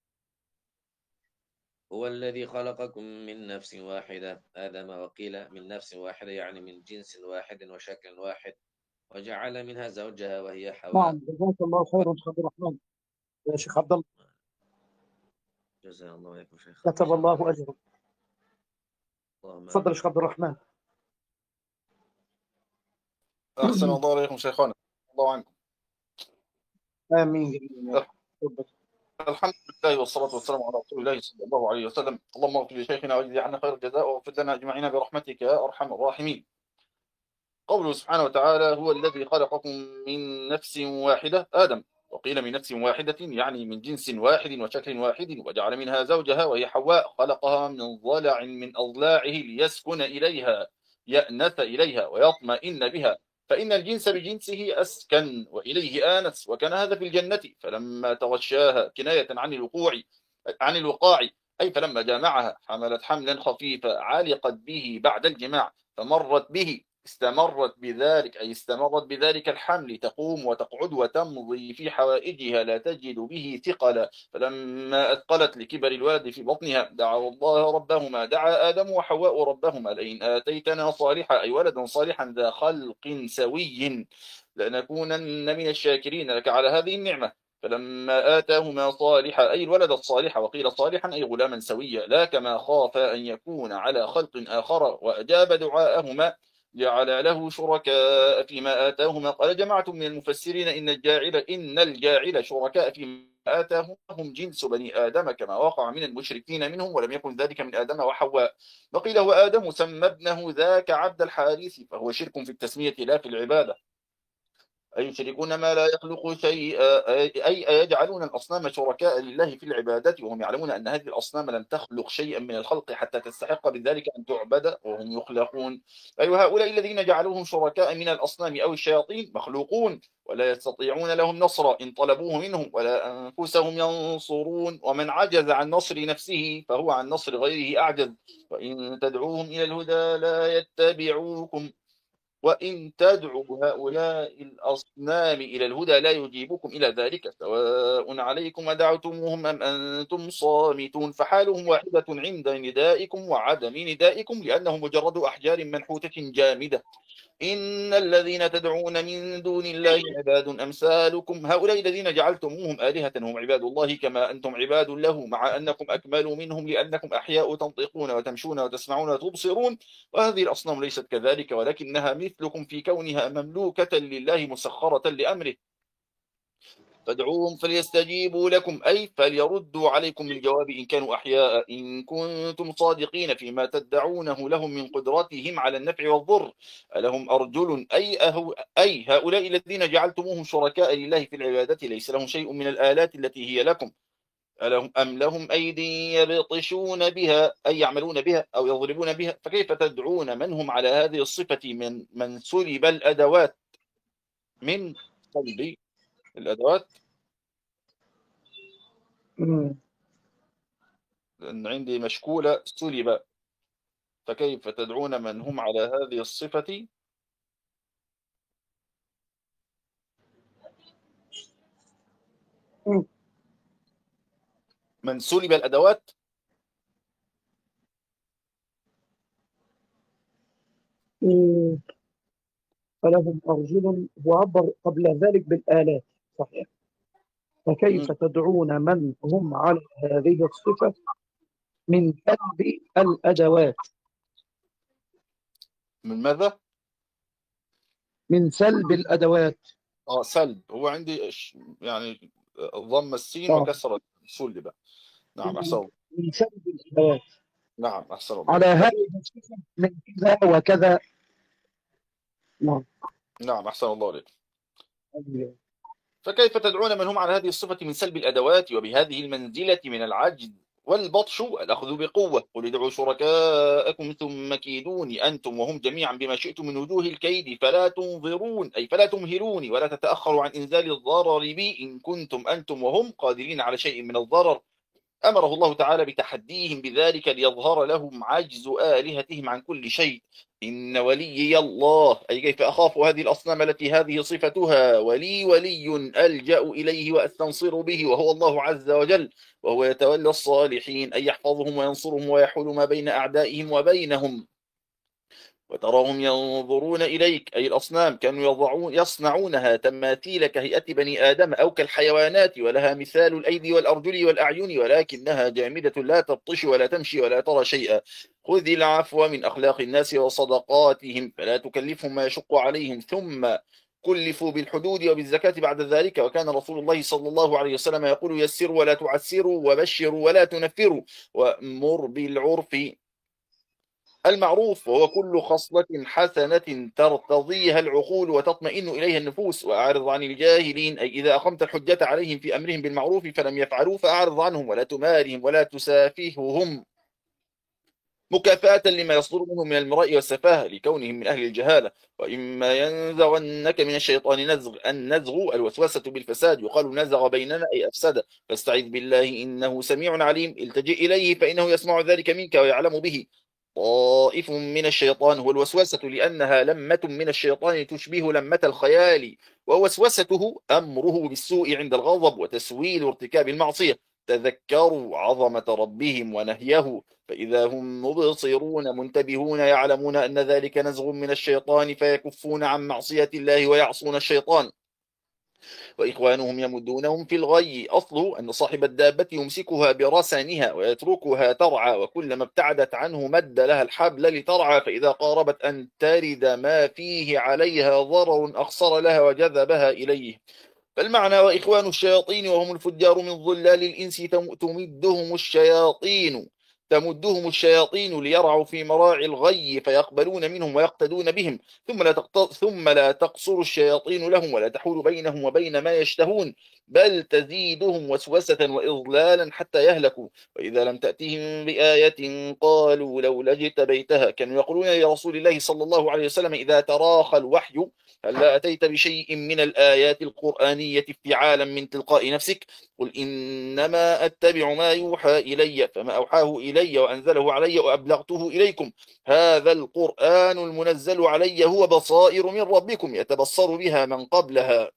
هو الذي خلقكم من نفس واحدة، آدم، وقيل من نفس واحدة يعني من جنس واحد وشكل واحد، وجعل منها زوجها وهي حواء. نعم، جزاك الله خيرا شيخ عبد الرحمن. يا شيخ عبد الله، جزا الله وإياكم شيخ. كتب الله أجرا. اللهم تفضل يا آمين. شيخ عبد الرحمن. أحسن الله عليكم شيخنا، الله عنكم. آمين جميعا. تفضل. الحمد لله والصلاة والسلام على رسول الله صلى الله عليه وسلم. اللهم اغفر لشيخنا واجزي عنا خير الجزاء واغفر لنا أجمعين برحمتك يا أرحم الراحمين. قوله سبحانه وتعالى: هو الذي خلقكم من نفس واحدة، آدم، وقيل من نفس واحدة يعني من جنس واحد وشكل واحد، وجعل منها زوجها وهي حواء، خلقها من ضلع من أضلاعه ليسكن إليها، يأنث إليها ويطمئن بها، فإن الجنس بجنسه أسكن وإليه آنس، وكان هذا في الجنة. فلما تغشاها كناية عن الوقوع عن الوقاع أي فلما جامعها حملت حملا خفيفا علقت به بعد الجماع، فمرت به، استمرت بذلك أي استمرت بذلك الحمل، تقوم وتقعد وتمضي في حوائجها لا تجد به ثقلا. فلما أثقلت لكبر الولد في بطنها دعوا الله ربهما، دعا آدم وحواء ربهما: لئن آتيتنا صالحا أي ولدا صالحا ذا خلق سوي لنكونن من الشاكرين لك على هذه النعمة. فلما آتاهما صالحا أي الولد الصالح، وقيل صالحا أي غلاما سويا، لا كما خاف أن يكون على خلق آخر، وأجاب دعاءهما جعل له شركاء فيما آتاهما. قال جماعة من المفسرين إن الجاعل إن الجاعل شركاء فيما آتاهم هم جنس بني آدم، كما وقع من المشركين منهم، ولم يكن ذلك من آدم وحواء. وقيل هو آدم سمى ابنه ذاك عبد الحارث، فهو شرك في التسمية لا في العبادة. أي يشركون ما لا يخلق شيئا أي يجعلون الأصنام شركاء لله في العبادة، وهم يعلمون أن هذه الأصنام لم تخلق شيئا من الخلق حتى تستحق بذلك أن تعبد وهم يخلقون. أي هؤلاء الذين جعلوهم شركاء من الأصنام أو الشياطين مخلوقون، ولا يستطيعون لهم نصرا إن طلبوه منهم، ولا أنفسهم ينصرون. ومن عجز عن نصر نفسه فهو عن نصر غيره أعجز. وإن تدعوهم إلى الهدى لا يتبعوكم، وإن تدعوا هؤلاء الأصنام إلى الهدى لا يجيبكم إلى ذلك، سواء عليكم أدعوتموهم أم أنتم صامتون. فحالهم واحدة عند ندائكم وعدم ندائكم، لأنهم مجرد أحجار منحوتة جامدة. إن الذين تدعون من دون الله عباد أمثالكم، هؤلاء الذين جعلتموهم آلهة هم عباد الله كما أنتم عباد له، مع أنكم أكملوا منهم لأنكم أحياء تنطقون وتمشون وتسمعون وتبصرون. وهذه الأصنام ليست كذلك، ولكنها مثلكم في كونها مملوكة لله مسخرة لأمره. فادعوهم فليستجيبوا لكم أي فليردوا عليكم الجواب إن كانوا أحياء، إن كنتم صادقين فيما تدعونه لهم من قدرتهم على النفع والضر. ألهم أرجل أي, أهو أي هؤلاء الذين جعلتموهم شركاء لله في العبادة ليس لهم شيء من الآلات التي هي لكم، ألهم أم لهم أيدي يبطشون بها أي يعملون بها أو يضربون بها، فكيف تدعون من هم على هذه الصفة من من سلب الأدوات من سلب الأدوات، مم. لأن عندي مشكولة سلب، فكيف تدعون من هم على هذه الصفة مم. من سلب الأدوات. مم. فلهم أرجل، وعبر قبل ذلك بالآلات. صحيح. فكيف تدعون من هم على هذه الصفة من سلب الأدوات؟ من ماذا؟ من سلب الأدوات. اه سلب، هو عندي ش- يعني ضم السين آه. وكسر سلب. نعم أحسن الله. من سلب الأدوات نعم أحسن الله. على هذه الصفة من كذا وكذا. نعم. نعم أحسن الله عليك. فكيف تدعون من هم على هذه الصفة من سلب الأدوات وبهذه المنزلة من العجز والبطش الأخذ بقوة؟ قل ادعوا شركاءكم ثم كيدوني أنتم وهم جميعا بما شئتم من وجوه الكيد فلا تنظرون أي فلا تمهلوني ولا تتأخروا عن إنزال الضرر بي إن كنتم أنتم وهم قادرين على شيء من الضرر. أمره الله تعالى بتحديهم بذلك ليظهر لهم عجز آلهتهم عن كل شيء. إن وليي الله أي كيف أخاف هذه الأصنام التي هذه صفتها، ولي ولي ألجأ إليه وأستنصر به وهو الله عز وجل، وهو يتولى الصالحين أي يحفظهم وينصرهم ويحول ما بين أعدائهم وبينهم. وتراهم ينظرون إليك أي الأصنام كانوا يضعون يصنعونها تماثيل كهيئة بني آدم أو كالحيوانات ولها مثال الأيدي والأرجل والأعين ولكنها جامدة لا تبطش ولا تمشي ولا ترى شيئا. خذ العفو من أخلاق الناس وصدقاتهم فلا تكلفهم ما يشق عليهم، ثم كلفوا بالحدود وبالزكاة بعد ذلك. وكان رسول الله صلى الله عليه وسلم يقول يسروا ولا تعسروا وبشروا ولا تنفروا وأمر بالعرف المعروف، وهو كل خصلة حسنة ترتضيها العقول وتطمئن إليها النفوس. وأعرض عن الجاهلين أي إذا أقمت الحجة عليهم في أمرهم بالمعروف فلم يفعلوا فأعرض عنهم ولا تمارهم ولا تسافههم مكافأة لما يصدر منهم من المراء والسفاهة لكونهم من أهل الجهالة. وإما ينزغنك من الشيطان نزغ، النزغ الوسوسة بالفساد، يقال نزغ بيننا أي أفسد، فاستعذ بالله إنه سميع عليم، التجئ إليه فإنه يسمع ذلك منك ويعلم به. طائف من الشيطان هو الوسوسة لأنها لمة من الشيطان تشبه لمة الخيال، ووسوسته أمره بالسوء عند الغضب وتسويل ارتكاب المعصية. تذكروا عظمة ربهم ونهيه فإذا هم مبصرون منتبهون يعلمون أن ذلك نزغ من الشيطان فيكفون عن معصية الله ويعصون الشيطان. وإخوانهم يمدونهم في الغي، أصله أن صاحب الدابة يمسكها برسنها ويتركها ترعى، وكلما ابتعدت عنه مد لها الحبل لترعى، فإذا قاربت أن ترد ما فيه عليها ضرر أخسر لها وجذبها إليه. فالمعنى وإخوان الشياطين وهم الفجار من ظلال الإنس تمدهم الشياطين تمدهم الشياطين ليرعوا في مراعي الغي فيقبلون منهم ويقتدون بهم، ثم لا تقت... ثم لا تقصر الشياطين لهم ولا تحول بينهم وبين ما يشتهون، بل تزيدهم وسوسة وإضلالا حتى يهلكوا. وإذا لم تأتهم بآية قالوا لولا اجتبيتها، كانوا يقولون لرسول الله صلى الله عليه وسلم إذا تراخى الوحي هلا أتيت بشيء من الآيات القرآنية افتعالا من تلقاء نفسك؟ قل إنما أتبع ما يوحى إلي، فما أوحاه إلي وأنزله علي وأبلغته إليكم. هذا القرآن المنزل علي هو بصائر من ربكم يتبصر بها من قبلها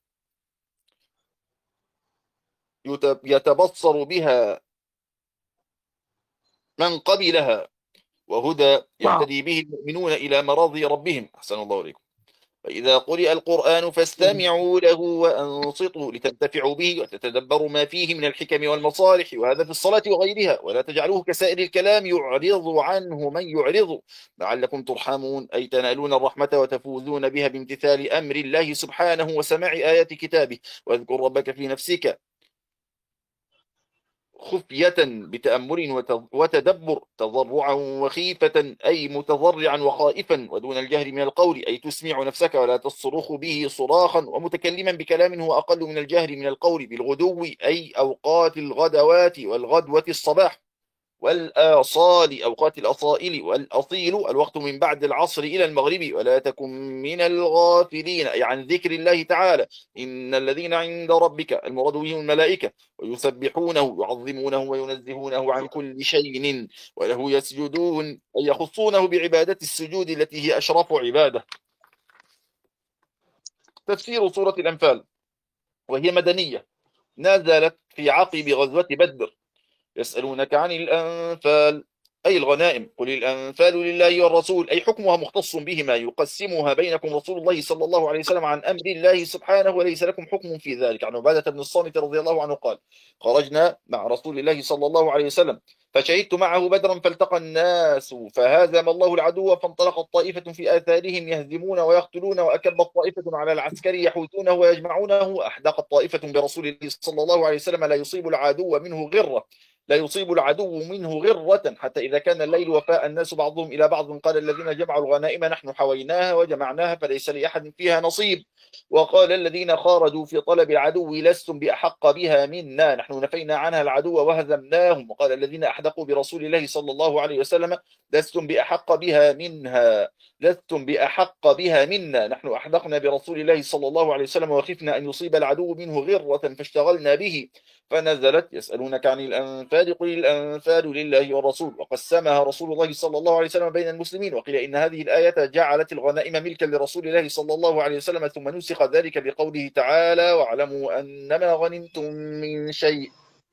يتبصر بها من قبلها وهدى نعم. يهتدي به المؤمنون إلى مراضي ربهم. أحسن الله عليكم. فإذا قرئ القرآن فاستمعوا له وأنصتوا لتنتفعوا به وتتدبروا ما فيه من الحكم والمصالح، وهذا في الصلاة وغيرها، ولا تجعلوه كسائر الكلام يعرض عنه من يعرض لعلكم ترحمون أي تنالون الرحمة وتفوزون بها بامتثال أمر الله سبحانه وسماع آيات كتابه. واذكر ربك في نفسك خفية بتأمل وتدبر، تضرعا وخيفة أي متضرعا وخائفا، ودون الجهر من القول أي تسمع نفسك ولا تصرخ به صراخا، ومتكلما بكلام هو أقل من الجهر من القول، بالغدو أي أوقات الغدوات والغدوة الصباح، والآصال أوقات الأصائل، والأصيل الوقت من بعد العصر إلى المغرب، ولا تكن من الغافلين أي عن ذكر الله تعالى. إن الذين عند ربك المراد بهم الملائكة، ويسبحونه يعظمونه وينزهونه عن كل شيء، وله يسجدون أي يخصونه بعبادة السجود التي هي أشرف عبادة. تفسير سورة الأنفال، وهي مدنية، نزلت في عقب غزوة بدر. يسألونك عن الأنفال أي الغنائم، قل الأنفال لله والرسول أي حكمها مختص بهما، يقسمها بينكم رسول الله صلى الله عليه وسلم عن أمر الله سبحانه، وليس لكم حكم في ذلك. عن عبادة بن الصامت رضي الله عنه قال: خرجنا مع رسول الله صلى الله عليه وسلم فشهدت معه بدرا فالتقى الناس فهزم الله العدو، فانطلقت طائفة في آثارهم يهزمون ويقتلون، وأكبت طائفة على العسكر يحوتونه ويجمعونه، أحدقت طائفة برسول الله صلى الله عليه وسلم لا يصيب العدو منه غرة لا يصيب العدو منه غرة، حتى إذا كان الليل وفاء الناس بعضهم إلى بعض قال الذين جمعوا الغنائم نحن حويناها وجمعناها فليس لأحد فيها نصيب، وقال الذين خارجوا في طلب العدو لستم بأحق بها منا نحن نفينا عنها العدو وهزمناهم، وقال الذين أحدقوا برسول الله صلى الله عليه وسلم لستم بأحق بها منها لستم بأحق بها منا نحن أحدقنا برسول الله صلى الله عليه وسلم وخفنا أن يصيب العدو منه غرة فاشتغلنا به، فنزلت: يسألونك عن الأنفال قل الأنفال لله والرسول، وقسمها رسول الله صلى الله عليه وسلم بين المسلمين. وقيل إن هذه الآية جعلت الغنائم ملكا لرسول الله صلى الله عليه وسلم، ثم نسخ ذلك بقوله تعالى: واعلموا أنما غنمتم من شيء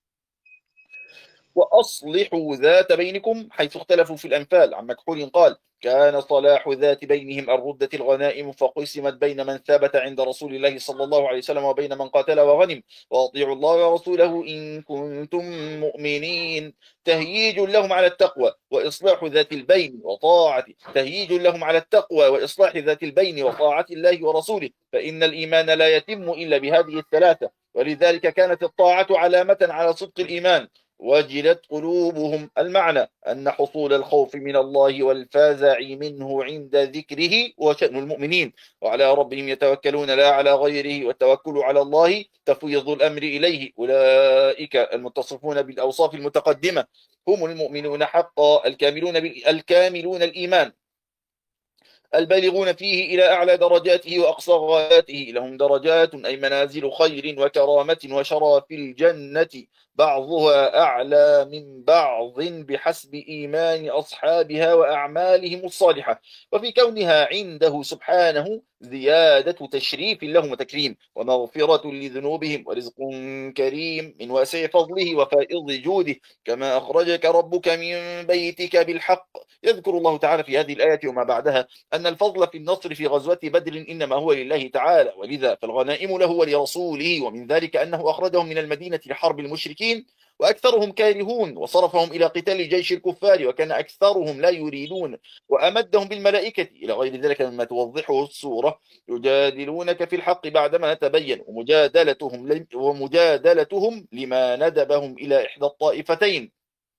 وأصلحوا ذات بينكم، حيث اختلفوا في الأنفال. عن مكحول قال: كان صلاح ذات بينهم أن ردت الغنائم فقسمت بين من ثبت عند رسول الله صلى الله عليه وسلم وبين من قاتل وغنم، وأطيعوا الله ورسوله إن كنتم مؤمنين. تهييج لهم على التقوى وإصلاح ذات البين وطاعة تهييج لهم على التقوى وإصلاح ذات البين وطاعة الله ورسوله، فإن الإيمان لا يتم إلا بهذه الثلاثة، ولذلك كانت الطاعة علامة على صدق الإيمان. وجلت قلوبهم، المعنى أن حصول الخوف من الله والفزع منه عند ذكره وشأن المؤمنين، وعلى ربهم يتوكلون لا على غيره، والتوكل على الله تفويض الأمر إليه. أولئك المتصفون بالأوصاف المتقدمة هم المؤمنون حقا الكاملون, الكاملون الإيمان البالغون فيه إلى أعلى درجاته وأقصى غاياته، لهم درجات أي منازل خير وكرامة وشرف في الجنة بعضها أعلى من بعض بحسب إيمان أصحابها وأعمالهم الصالحة، وفي كونها عنده سبحانه زيادة تشريف لهم وتكريم ومغفرة لذنوبهم ورزق كريم من واسع فضله وفائض جوده، كما أخرجك ربك من بيتك بالحق. يذكر الله تعالى في هذه الآية وما بعدها أن الفضل في النصر في غزوة بدر إنما هو لله تعالى، ولذا فالغنائم له ولرسوله، ومن ذلك أنه أخرجهم من المدينة لحرب المشركين وأكثرهم كارهون، وصرفهم إلى قتال جيش الكفار وكان أكثرهم لا يريدون، وأمدهم بالملائكة إلى غير ذلك مما توضحه السورة. يجادلونك في الحق بعدما تبين، ومجادلتهم, ومجادلتهم لما ندبهم إلى إحدى الطائفتين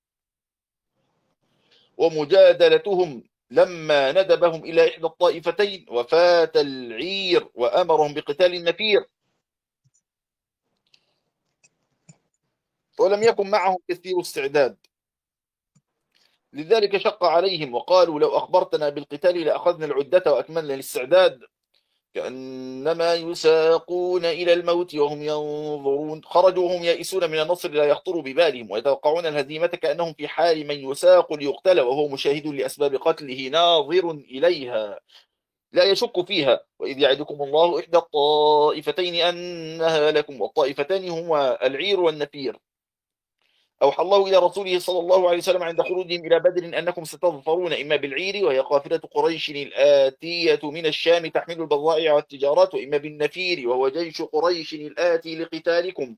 ومجادلتهم لما ندبهم إلى إحدى الطائفتين وفات العير وأمرهم بقتال النفير، ولم يكن معهم كثير استعداد، لذلك شق عليهم وقالوا لو أخبرتنا بالقتال لأخذنا العدة وأكملنا الاستعداد، كأنما يساقون إلى الموت وهم ينظرون. خرجوا وهم يائسون من النصر لا يخطر ببالهم، ويتوقعون الهزيمة كأنهم في حال من يساق ليقتل وهو مشاهد لأسباب قتله ناظر إليها لا يشك فيها. وإذ يعدكم الله إحدى الطائفتين أنها لكم، والطائفتان هما العير والنفير. أوحى الله إلى رسوله صلى الله عليه وسلم عند خروجهم إلى بدر أنكم ستظفرون إما بالعير وهي قافلة قريش الآتية من الشام تحمل البضائع والتجارات، وإما بالنفير وهو جيش قريش الآتي لقتالكم،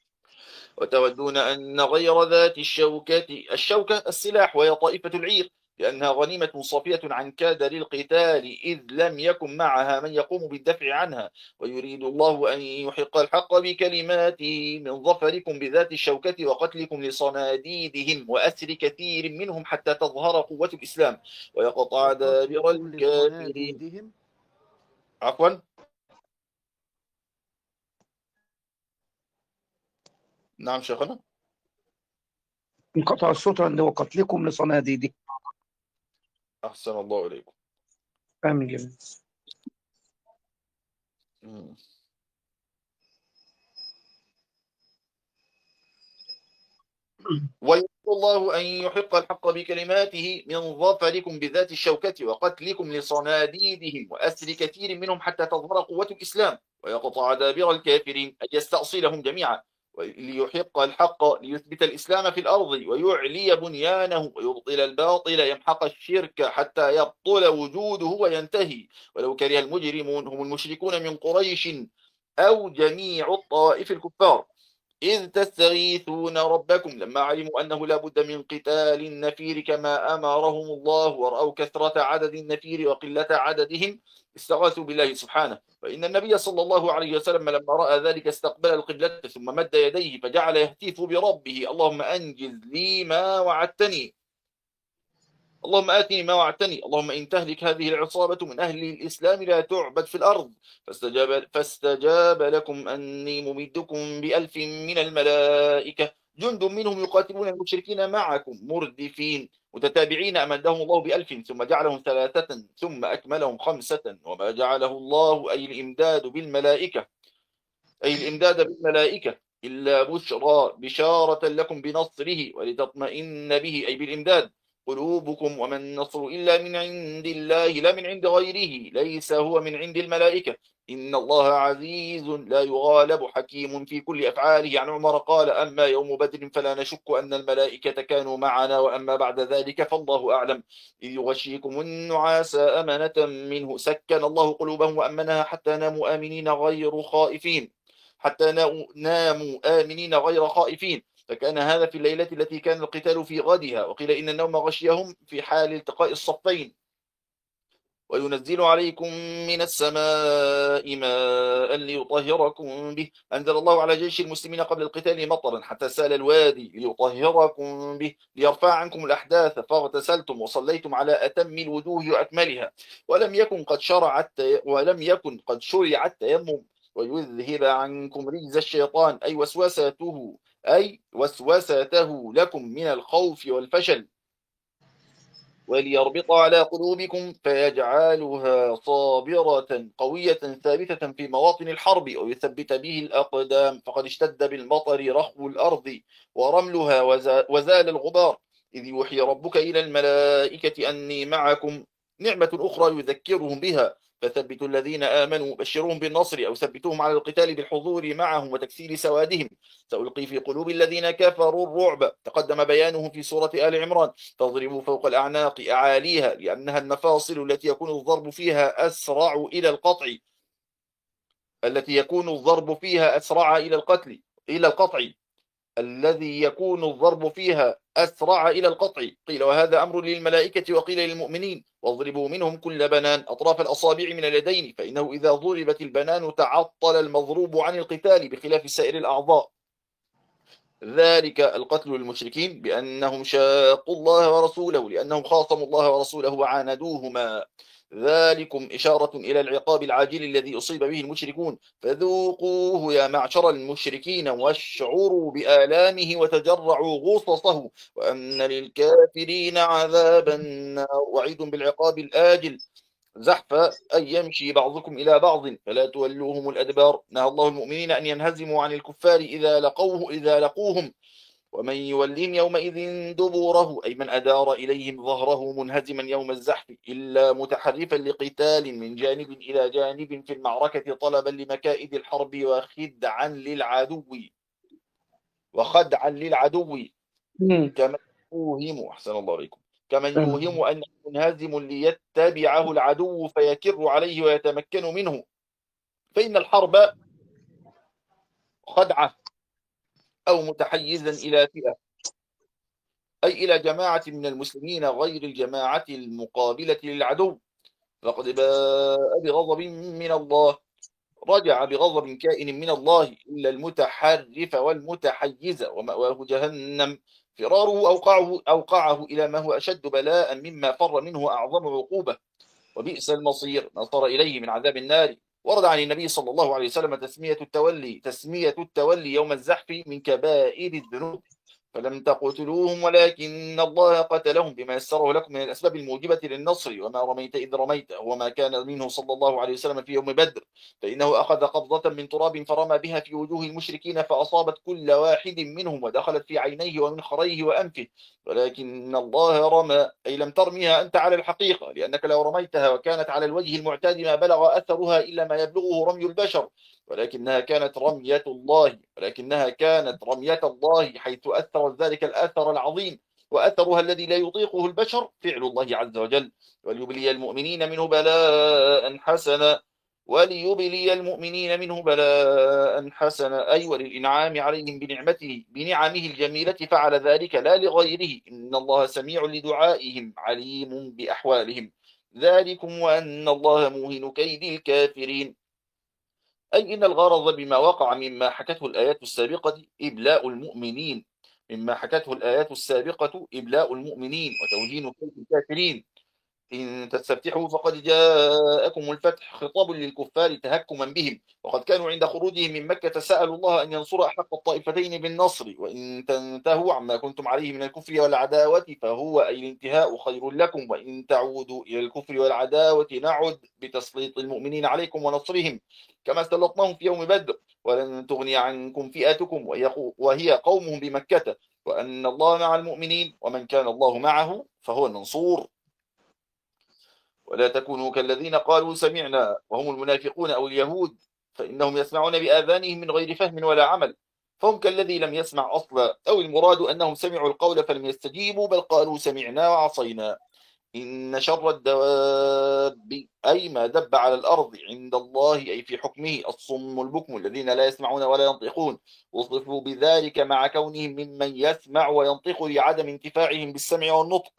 وتودون أن غير ذات الشوكة الشوكة السلاح وهي طائفة العير لأنها غنيمة صافية عن كادر القتال، إذ لم يكن معها من يقوم بالدفع عنها، ويريد الله أن يحق الحق بكلماته من ظفركم بذات الشوكة وقتلكم لصناديدهم وأسر كثير منهم حتى تظهر قوة الإسلام ويقطع دابر وقتلكم الكافرين. لصناديدهم. عفوا نعم شيخنا. انقطع الصوت عند وقتلكم لصناديده. أحسن الله إليكم. آمين جميل. مم. ويريد الله أن يحق الحق بكلماته من ظفركم بذات الشوكة وقتلكم لصناديدهم وأسر كثير منهم حتى تظهر قوة الإسلام ويقطع دابر الكافرين، أي يستأصلهم جميعا، ليحق الحق ليثبت الإسلام في الأرض ويعلي بنيانه ويبطل الباطل يمحق الشرك حتى يبطل وجوده وينتهي، ولو كره المجرمون هم المشركون من قريش أو جميع الطائف الكفار، إذ تستغيثون ربكم لما علموا أنه لا بد من قتال النفير كما أمرهم الله، ورأوا كثرة عدد النفير وقلة عددهم استغاثوا بالله سبحانه. فإن النبي صلى الله عليه وسلم لما رأى ذلك استقبل القبلة ثم مد يديه فجعل يهتف بربه: اللهم أنجز لي ما وعدتني، اللهم آتني ما وعدتني، اللهم إن تهلك هذه العصابة من أهل الإسلام لا تعبد في الأرض. فاستجاب, فاستجاب لكم أني ممدكم بألف من الملائكة جند منهم يقاتلون المشركين معكم مردفين متتابعين، أمدهم الله بألف ثم جعلهم ثلاثة ثم أكملهم خمسة، وما جعله الله أي الإمداد بالملائكة أي الإمداد بالملائكة إلا بشرى بشارة لكم بنصره ولتطمئن به أي بالإمداد قلوبكم، وما النصر إلا من عند الله لا من عند غيره، ليس هو من عند الملائكة، إن الله عزيز لا يغالب حكيم في كل أفعاله. عن عمر قال: أما يوم بدر فلا نشك أن الملائكة كانوا معنا، وأما بعد ذلك فالله أعلم، إذ يغشيكم النعاس أمنة منه سكن الله قلوبهم وأمنها حتى ناموا آمنين غير خائفين حتى ناموا آمنين غير خائفين. فكان هذا في الليلة التي كان القتال في غدها، وقيل إن النوم غشيهم في حال التقاء الصفين. وينزل عليكم من السماء ماء ليطهركم به، أنزل الله على جيش المسلمين قبل القتال مطرا حتى سال الوادي ليطهركم به ليرفع عنكم الأحداث، فاغتسلتم وصليتم على أتم الوجوه وأكملها، ولم يكن قد شرع ولم يكن قد شرع التيمم، ويذهب عنكم رجز الشيطان أي وسوسته أي وسوسته لكم من الخوف والفشل، وليربط على قلوبكم فيجعلها صابرة قوية ثابتة في مواطن الحرب، ويثبت به الأقدام، فقد اشتد بالمطر رخو الأرض ورملها وزال الغبار، إذ يوحي ربك إلى الملائكة أني معكم، نعمة أخرى يذكرهم بها، فثبتوا الذين آمنوا بشروهم بالنصر أو ثبتوهم على القتال بالحضور معهم وتكسير سوادهم، سألقي في قلوب الذين كفروا الرعب، تقدم بيانه في سورة آل عمران، فاضربوا فوق الأعناق أعاليها، لأنها المفاصل التي يكون الضرب فيها أسرع إلى القطع التي يكون الضرب فيها أسرع إلى القتل إلى القطع الذي يكون الضرب فيها أسرع إلى القطع. قيل وهذا أمر للملائكة وقيل للمؤمنين، واضربوا منهم كل بنان أطراف الأصابع من اليدين، فإنه إذا ضربت البنان تعطل المضروب عن القتال بخلاف سائر الأعضاء. ذلك القتل للمشركين بأنهم شاقوا الله ورسوله، لأنهم خاصموا الله ورسوله وعاندوهما، ذلكم إشارة إلى العقاب العاجل الذي أصيب به المشركون، فذوقوه يا معشر المشركين واشعروا بآلامه وتجرعوا غصصه، وأن للكافرين عذاب النار، وعيد بالعقاب الآجل زحف أن يمشي بعضكم إلى بعض فلا تولوهم الأدبار. نهى الله المؤمنين أن ينهزموا عن الكفار إذا لقوه إذا لقوهم، ومن يولهم يومئذ دبوره أي من أدار إليهم ظهره منهزما يوم الزحف، إلا متحرفا لقتال من جانب إلى جانب في المعركة طلبا لمكائد الحرب وخدعا للعدو وخدعا للعدو كما يوهم أحسن الله عليكم كمن يوهم أن منهزم ليتبعه العدو فيكر عليه ويتمكن منه، فإن الحرب خدعة أو متحيزا إلى فئة، أي إلى جماعة من المسلمين غير الجماعة المقابلة للعدو، فقد باء بغضب من الله، رجع بغضب كائن من الله، إلا المتحرف والمتحيز ومأواه جهنم، فراره أوقعه, أوقعه إلى ما هو أشد بلاء مما فر منه أعظم عقوبة، وبئس المصير ما صار إليه من عذاب النار. ورد عن النبي صلى الله عليه وسلم تسمية التولي تسمية التولي يوم الزحف من كبائر الذنوب، فلم تقتلوهم ولكن الله قتلهم بما يسره لكم من الأسباب الموجبة للنصر، وما رميت إذ رميت، وما كان منه صلى الله عليه وسلم في يوم بدر، فإنه أخذ قبضة من تراب فرمى بها في وجوه المشركين فأصابت كل واحد منهم ودخلت في عينيه ومنخريه وأنفه، ولكن الله رمى، أي لم ترميها أنت على الحقيقة، لأنك لو رميتها وكانت على الوجه المعتاد ما بلغ أثرها إلا ما يبلغه رمي البشر، ولكنها كانت رمية الله ولكنها كانت رمية الله حيث أثر ذلك الأثر العظيم، وأثرها الذي لا يطيقه البشر فعل الله عز وجل، وليبلي المؤمنين منه بلاء حسنا وليبلي المؤمنين منه بلاء حسنا أي وللإنعام عليهم بنعمته بنعمه الجميلة فعل ذلك لا لغيره، إن الله سميع لدعائهم عليم بأحوالهم، ذلكم وأن الله موهن كيد الكافرين. أي إن الغرض بما وقع مما حكته الآيات السابقة إبلاء المؤمنين مما حكته الآيات السابقة إبلاء المؤمنين وتوهين كيد الكافرين. إن تستفتحوا فقد جاءكم الفتح، خطاب للكفار تهكما بهم، وقد كانوا عند خروجهم من مكة سألوا الله أن ينصر أحق الطائفتين بالنصر، وإن تنتهوا عما كنتم عليه من الكفر والعداوة فهو أي الانتهاء خير لكم، وإن تعودوا إلى الكفر والعداوة نعد بتسليط المؤمنين عليكم ونصرهم كما سلطناهم في يوم بدر، ولن تغني عنكم فئتكم وهي قومهم بمكة، وأن الله مع المؤمنين، ومن كان الله معه فهو المنصور. ولا تكونوا كالذين قالوا سمعنا وهم المنافقون أو اليهود، فإنهم يسمعون بآذانهم من غير فهم ولا عمل، فهم كالذي لم يسمع أصلا، أو المراد أنهم سمعوا القول فلم يستجيبوا بل قالوا سمعنا وعصينا. إن شر الدواب أي ما دب على الأرض عند الله أي في حكمه الصم البكم الذين لا يسمعون ولا ينطقون، وصفوا بذلك مع كونهم ممن يسمع وينطق لعدم انتفاعهم بالسمع والنطق،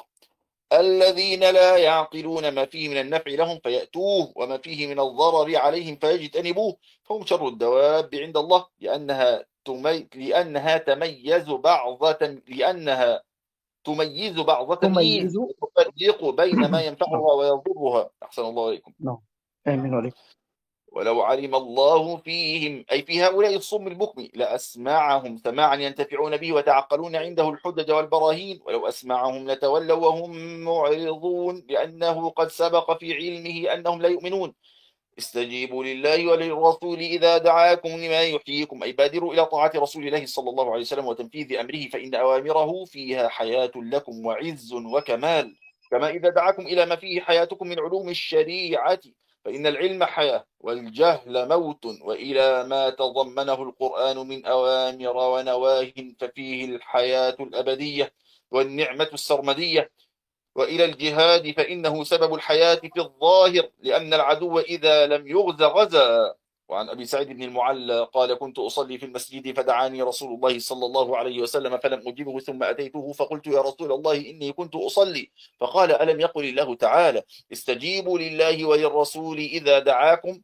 الذين لا يعقلون ما فيه من النفع لهم فيأتوه وما فيه من الضرر عليهم فيجتنبوه، فهم شر الدواب عند الله لأنها تمي... لأنها تميز بعضة لأنها تميز بعض تمييز تميز وتفرق بين ما ينفعها ويضرها. أحسن الله عليكم. نعم آمين عليكم. ولو علم الله فيهم أي في هؤلاء الصم البكم لأسمعهم سماعا ينتفعون به وتعقلون عنده الحجج والبراهين، ولو أسمعهم لتولوا وهم معرضون لأنه قد سبق في علمه أنهم لا يؤمنون. استجيبوا لله وللرسول إذا دعاكم لما يحييكم أي بادروا إلى طاعة رسول الله صلى الله عليه وسلم وتنفيذ أمره، فإن أوامره فيها حياة لكم وعز وكمال، كما إذا دعاكم إلى ما فيه حياتكم من علوم الشريعة، فإن العلم حياة والجهل موت، وإلى ما تضمنه القرآن من أوامر ونواه ففيه الحياة الأبدية والنعمة السرمدية، وإلى الجهاد فإنه سبب الحياة في الظاهر لأن العدو إذا لم يغز غزا. وعن أبي سعيد بن المعلى قال كنت أصلي في المسجد فدعاني رسول الله صلى الله عليه وسلم فلم أجبه ثم أتيته فقلت يا رسول الله إني كنت أصلي، فقال ألم يقل الله تعالى استجيبوا لله وللرسول إذا دعاكم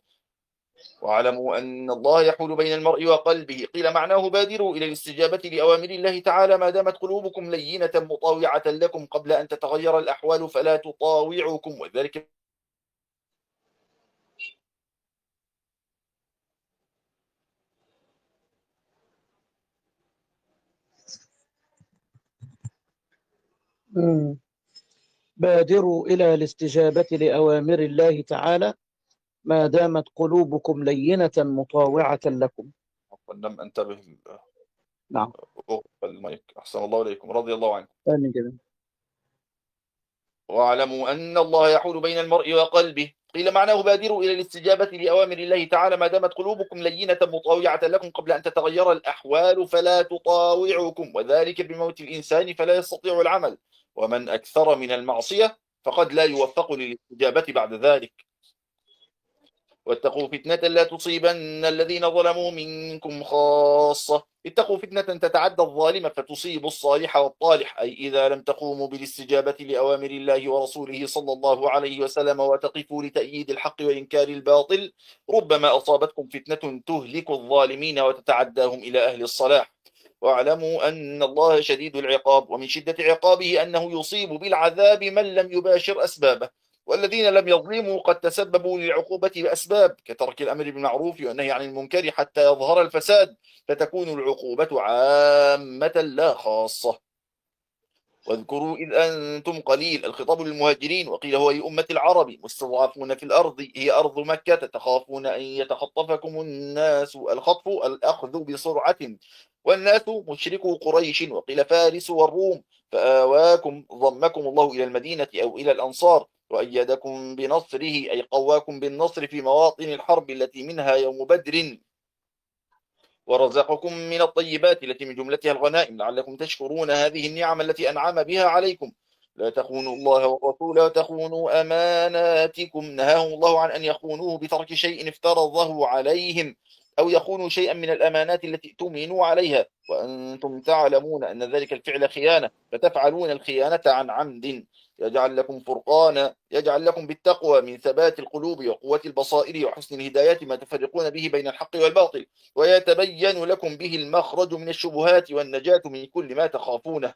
واعلموا أن الله يحول بين المرء وقلبه، قيل معناه بادروا إلى الاستجابة لأوامر الله تعالى ما دامت قلوبكم لينة مطاوعة لكم قبل أن تتغير الأحوال فلا تطاوعكم، وذلك مم. بادروا إلى الاستجابة لأوامر الله تعالى ما دامت قلوبكم لينة مطاوعة لكم. لم أنتبه. نعم المايك. أحسن الله عليكم رضي الله عنكم. آمين جدا. واعلموا أن الله يحول بين المرء وقلبه، قيل معناه بادروا إلى الاستجابة لأوامر الله تعالى ما دامت قلوبكم لينة مطاوعة لكم قبل أن تتغير الأحوال فلا تطاوعكم، وذلك بموت الإنسان فلا يستطيع العمل، ومن أكثر من المعصية فقد لا يوفق للاستجابة بعد ذلك. واتقوا فتنة لا تصيبن الذين ظلموا منكم خاصة. اتقوا فتنة تتعدى الظالم فتصيب الصالح والطالح، أي إذا لم تقوموا بالاستجابة لأوامر الله ورسوله صلى الله عليه وسلم وتقفوا لتأييد الحق وإنكار الباطل، ربما أصابتكم فتنة تهلك الظالمين وتتعداهم إلى أهل الصلاح. واعلموا أن الله شديد العقاب، ومن شدة عقابه أنه يصيب بالعذاب من لم يباشر أسبابه، والذين لم يظلموا قد تسببوا للعقوبة بأسباب كترك الأمر بالمعروف والنهي عن المنكر حتى يظهر الفساد، فتكون العقوبة عامة لا خاصة. واذكروا إذ أنتم قليل، الخطاب للمهاجرين، وقيل هو لأمة العرب، مستضعفون في الأرض، هي أرض مكة، تخافون أن يتخطفكم الناس، الخطف الأخذ بسرعة، والناس مشركو قريش، وقيل فارس والروم، فآواكم ضمكم الله إلى المدينة أو إلى الأنصار، وأيدكم بنصره، أي قواكم بالنصر في مواطن الحرب التي منها يوم بدر، ورزقكم من الطيبات التي من جملتها الغنائم لعلكم تشكرون هذه النعم التي أنعم بها عليكم. لا تخونوا الله والرسول وتخونوا أماناتكم. نهاهم الله عن أن يخونوه بترك شيء افترضه عليهم، أو يخونوا شيئا من الأمانات التي اؤتمنوا عليها، وأنتم تعلمون أن ذلك الفعل خيانة، فتفعلون الخيانة عن عمد. يجعل لكم فرقانا، يجعل لكم بالتقوى من ثبات القلوب وقوة البصائر وحسن الهدايات ما تفرقون به بين الحق والباطل، ويتبين لكم به المخرج من الشبهات والنجاة من كل ما تخافونه.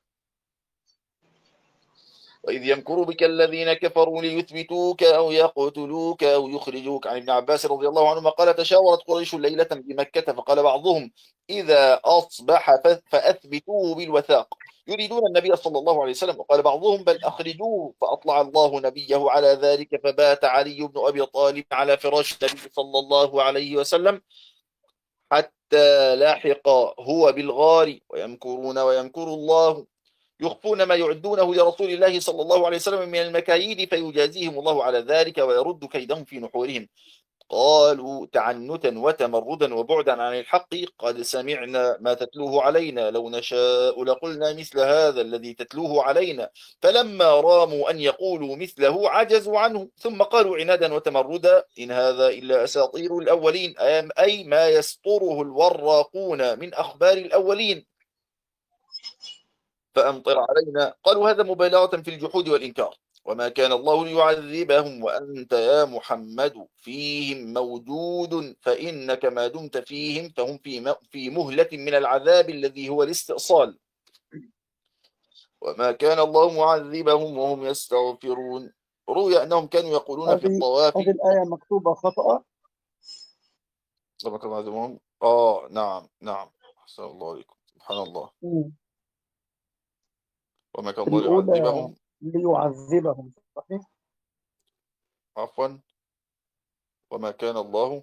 وإذ يمكر بك الذين كفروا ليثبتوك أو يقتلوك أو يخرجوك. عن ابن عباس رضي الله عنهما قال: تشاورت قريش ليلة بمكة، فقال بعضهم: إذا أصبح فأثبتوه بالوثاق، يريدون النبي صلى الله عليه وسلم، وقال بعضهم: بل أخرجوه، فأطلع الله نبيه على ذلك، فبات علي بن أبي طالب على فراش النبي صلى الله عليه وسلم حتى لاحق هو بالغار، ويمكرون ويمكر الله، يخفون ما يعدونه لرسول الله صلى الله عليه وسلم من المكايد، فيجازيهم الله على ذلك ويرد كيدهم في نحورهم. قالوا تعنتا وتمردا وبعدا عن الحق: قد سمعنا ما تتلوه علينا، لو نشاء لقلنا مثل هذا الذي تتلوه علينا. فلما راموا أن يقولوا مثله عجزوا عنه، ثم قالوا عنادا وتمردا: إن هذا إلا أساطير الأولين، أي ما يسطره الوراقون من أخبار الأولين، فأمطر علينا. قالوا هذا مبالغة في الجحود والإنكار. وما كان الله ليعذبهم وأنت يا محمد فيهم موجود، فإنك ما دمت فيهم فهم في مهلة من العذاب الذي هو الاستئصال. وما كان الله معذبهم وهم يستغفرون. روي أنهم كانوا يقولون في الطواف. هذه الآية مكتوبة خطأ. آه نعم نعم، أحسن الله عليكم، سبحان الله. م. وما كان الله يعذبهم ليعذبهم، صحيح؟ عفوا، وما كان الله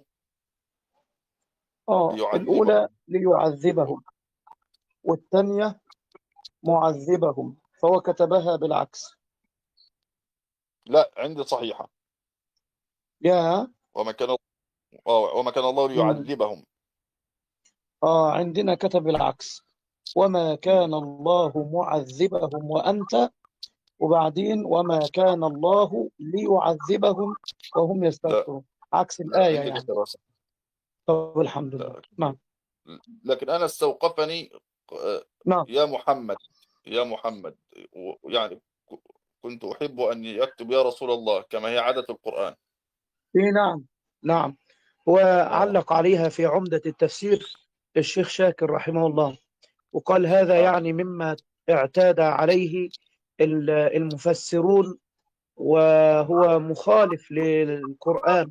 آه ليعذبهم. الأولى ليعذبهم، والثانية معذبهم، فهو كتبها بالعكس. لا، عندي صحيحة. يا وما كان آه وما كان الله ليعذبهم. آه عندنا كتب العكس: وما كان الله معذبهم وأنت، وبعدين وما كان الله ليعذبهم وهم يستغفرون، عكس الآية يعني. طب الحمد لله. نعم. لكن أنا استوقفني نعم. يا محمد يا محمد يعني كنت أحب أن يكتب يا رسول الله كما هي عادة القرآن. إيه نعم نعم. وعلق عليها في عمدة التفسير الشيخ شاكر رحمه الله، وقال هذا يعني مما اعتاد عليه المفسرون، وهو مخالف للقرآن.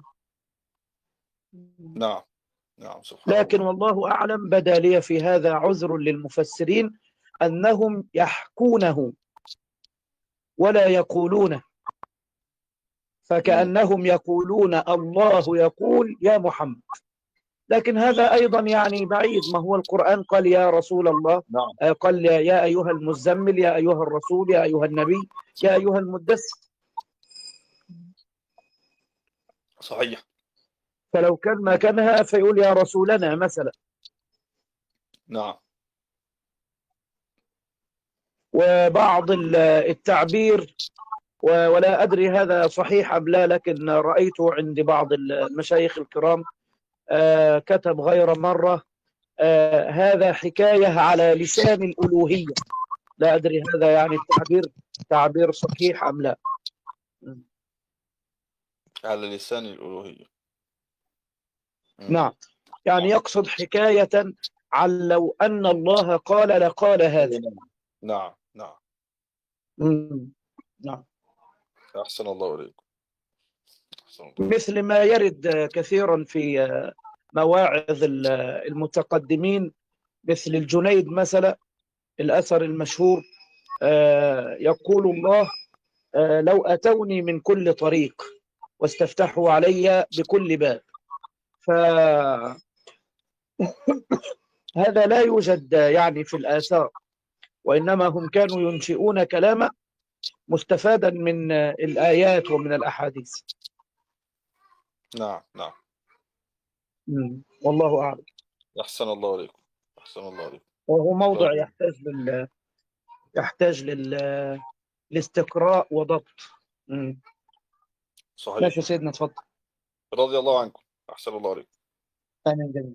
نعم نعم سبحان لكن الله. والله أعلم بدا لي في هذا عذر للمفسرين، أنهم يحكونه ولا يقولونه، فكأنهم يقولون الله يقول يا محمد، لكن هذا أيضا يعني بعيد. ما هو القرآن قال يا رسول الله، نعم. قال يا أيها المزمل، يا أيها الرسول، يا أيها النبي، يا أيها المدثر. صحيح. فلو كان ما كانها فيقول يا رسولنا مثلا. نعم. وبعض التعبير ولا أدري هذا صحيح أم لا، لكن رأيته عند بعض المشايخ الكرام كتب غير مرة هذا حكاية على لسان الألوهية. لا أدري هذا يعني التعبير تعبير صحيح أم لا. على لسان الألوهية. نعم، يعني يقصد حكاية عن لو أن الله قال لقال هذا. نعم نعم نعم. أحسن الله إليكم. مثل ما يرد كثيرا في مواعظ المتقدمين، مثل الجنيد مثلا، الأثر المشهور يقول الله لو أتوني من كل طريق واستفتحوا علي بكل باب. فهذا لا يوجد يعني في الآثار، وإنما هم كانوا ينشئون كلاما مستفادا من الآيات ومن الأحاديث. نعم نعم. والله أعلم. أحسن الله إليكم. أحسن الله إليكم. وهو موضع يحتاج لل يحتاج لل لاستقراء وضبط. مم. صحيح. ماشي سيدنا، اتفضل. رضي الله عنكم. أحسن الله عليكم. آمين جميل.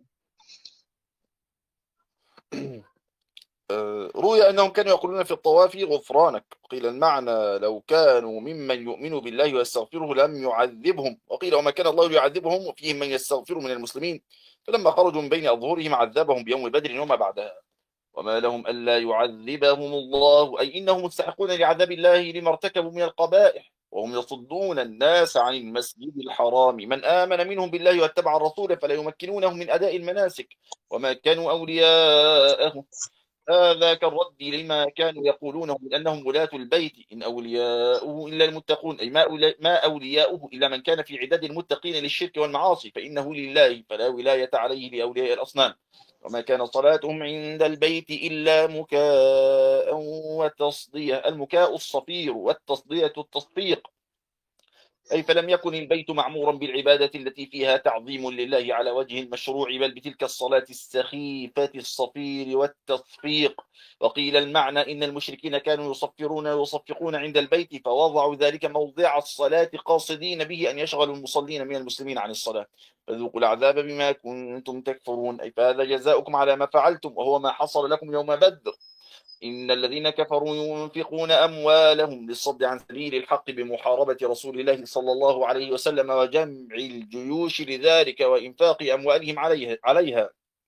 روي أنهم كانوا يقولون في الطواف غفرانك، قيل المعنى لو كانوا ممن يؤمنوا بالله ويستغفره لم يعذبهم، وقيل وما كان الله يعذبهم وفيهم من يستغفر من المسلمين، فلما خرجوا من بين أظهرهم عذبهم بيوم بدر وما بعدها، وما لهم ألا يعذبهم الله أي إنهم مستحقون لعذاب الله لما ارتكبوا من القبائح، وهم يصدون الناس عن المسجد الحرام من آمن منهم بالله واتبع الرسول فلا يمكنونهم من أداء المناسك وما كانوا أولياءه. هذا كالرد لما كانوا يقولونه من أنهم ولاة البيت إن أولياؤه إلا المتقون، أي ما أولياؤه إلا من كان في عداد المتقين للشرك والمعاصي فإنه لله فلا ولاية عليه لأولياء الأصنام، وما كان صلاتهم عند البيت إلا مكاء وتصدية، المكاء الصفير والتصدية التصفيق، أي فلم يكن البيت معمورا بالعبادة التي فيها تعظيم لله على وجه المشروع بل بتلك الصلاة السخيفة الصفير والتصفيق. وقيل المعنى إن المشركين كانوا يصفرون ويصفقون عند البيت فوضعوا ذلك موضع الصلاة قاصدين به أن يشغلوا المصلين من المسلمين عن الصلاة فذوقوا العذاب بما كنتم تكفرون، أي فهذا جزاؤكم على ما فعلتم وهو ما حصل لكم يوم بدر. إن الذين كفروا ينفقون أموالهم للصد عن سبيل الحق بمحاربة رسول الله صلى الله عليه وسلم وجمع الجيوش لذلك وإنفاق أموالهم عليها, عليها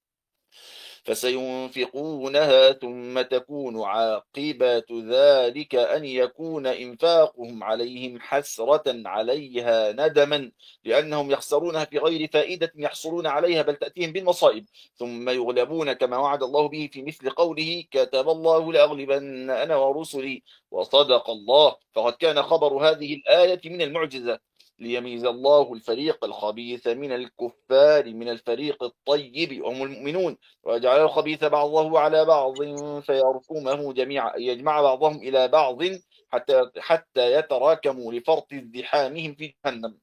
فسينفقونها ثم تكون عاقبة ذلك أن يكون إنفاقهم عليهم حسرة عليها ندما لأنهم يخسرونها في غير فائدة يحصلون عليها بل تأتيهم بالمصائب ثم يغلبون كما وعد الله به في مثل قوله كتب الله لأغلبن أنا ورسلي وصدق الله. فقد كان خبر هذه الآية من المعجزة ليميز الله الفريق الخبيث من الكفار من الفريق الطيب وهم المؤمنون ويجعل الخبيث بعضه على بعض فيركمه جميعا يجمع بعضهم إلى بعض حتى حتى يتراكموا لفرط ازدحامهم في جهنم.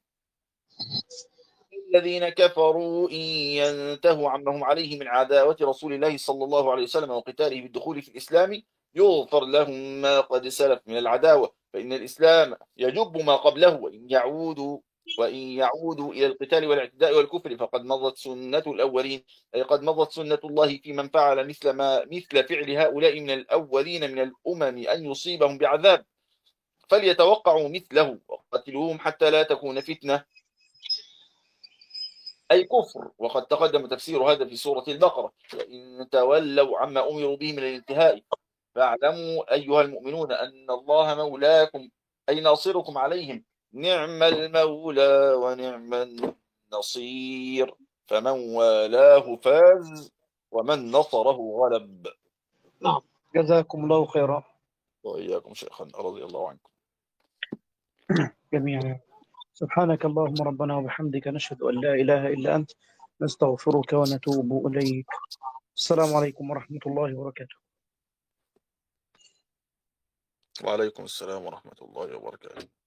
الذين كفروا إن ينتهوا عما هم عليه من عداوة رسول الله صلى الله عليه وسلم وقتاله بالدخول في الإسلام يغفر لهم ما قد سلف من العداوة فإن الإسلام يجب ما قبله وإن يعودوا وإن يعودوا إلى القتال والاعتداء والكفر فقد مضت سنة الأولين، أي قد مضت سنة الله في من فعل مثل ما مثل فعل هؤلاء من الأولين من الأمم أن يصيبهم بعذاب فليتوقعوا مثله وقتلوهم حتى لا تكون فتنة أي كفر. وقد تقدم تفسير هذا في سورة البقرة وإن تولوا عما أمروا به من الانتهاء فاعلموا أيها المؤمنون أن الله مولاكم أي ناصركم عليهم نعم المولى ونعم النصير فمن والاه فاز ومن نصره غلب. نعم جزاكم الله خيرا. وإياكم شيخنا رضي الله عنكم جميعا. سبحانك اللهم ربنا وبحمدك نشهد أن لا إله إلا أنت نستغفرك ونتوب إليك. السلام عليكم ورحمة الله وبركاته. وعليكم السلام ورحمة الله وبركاته.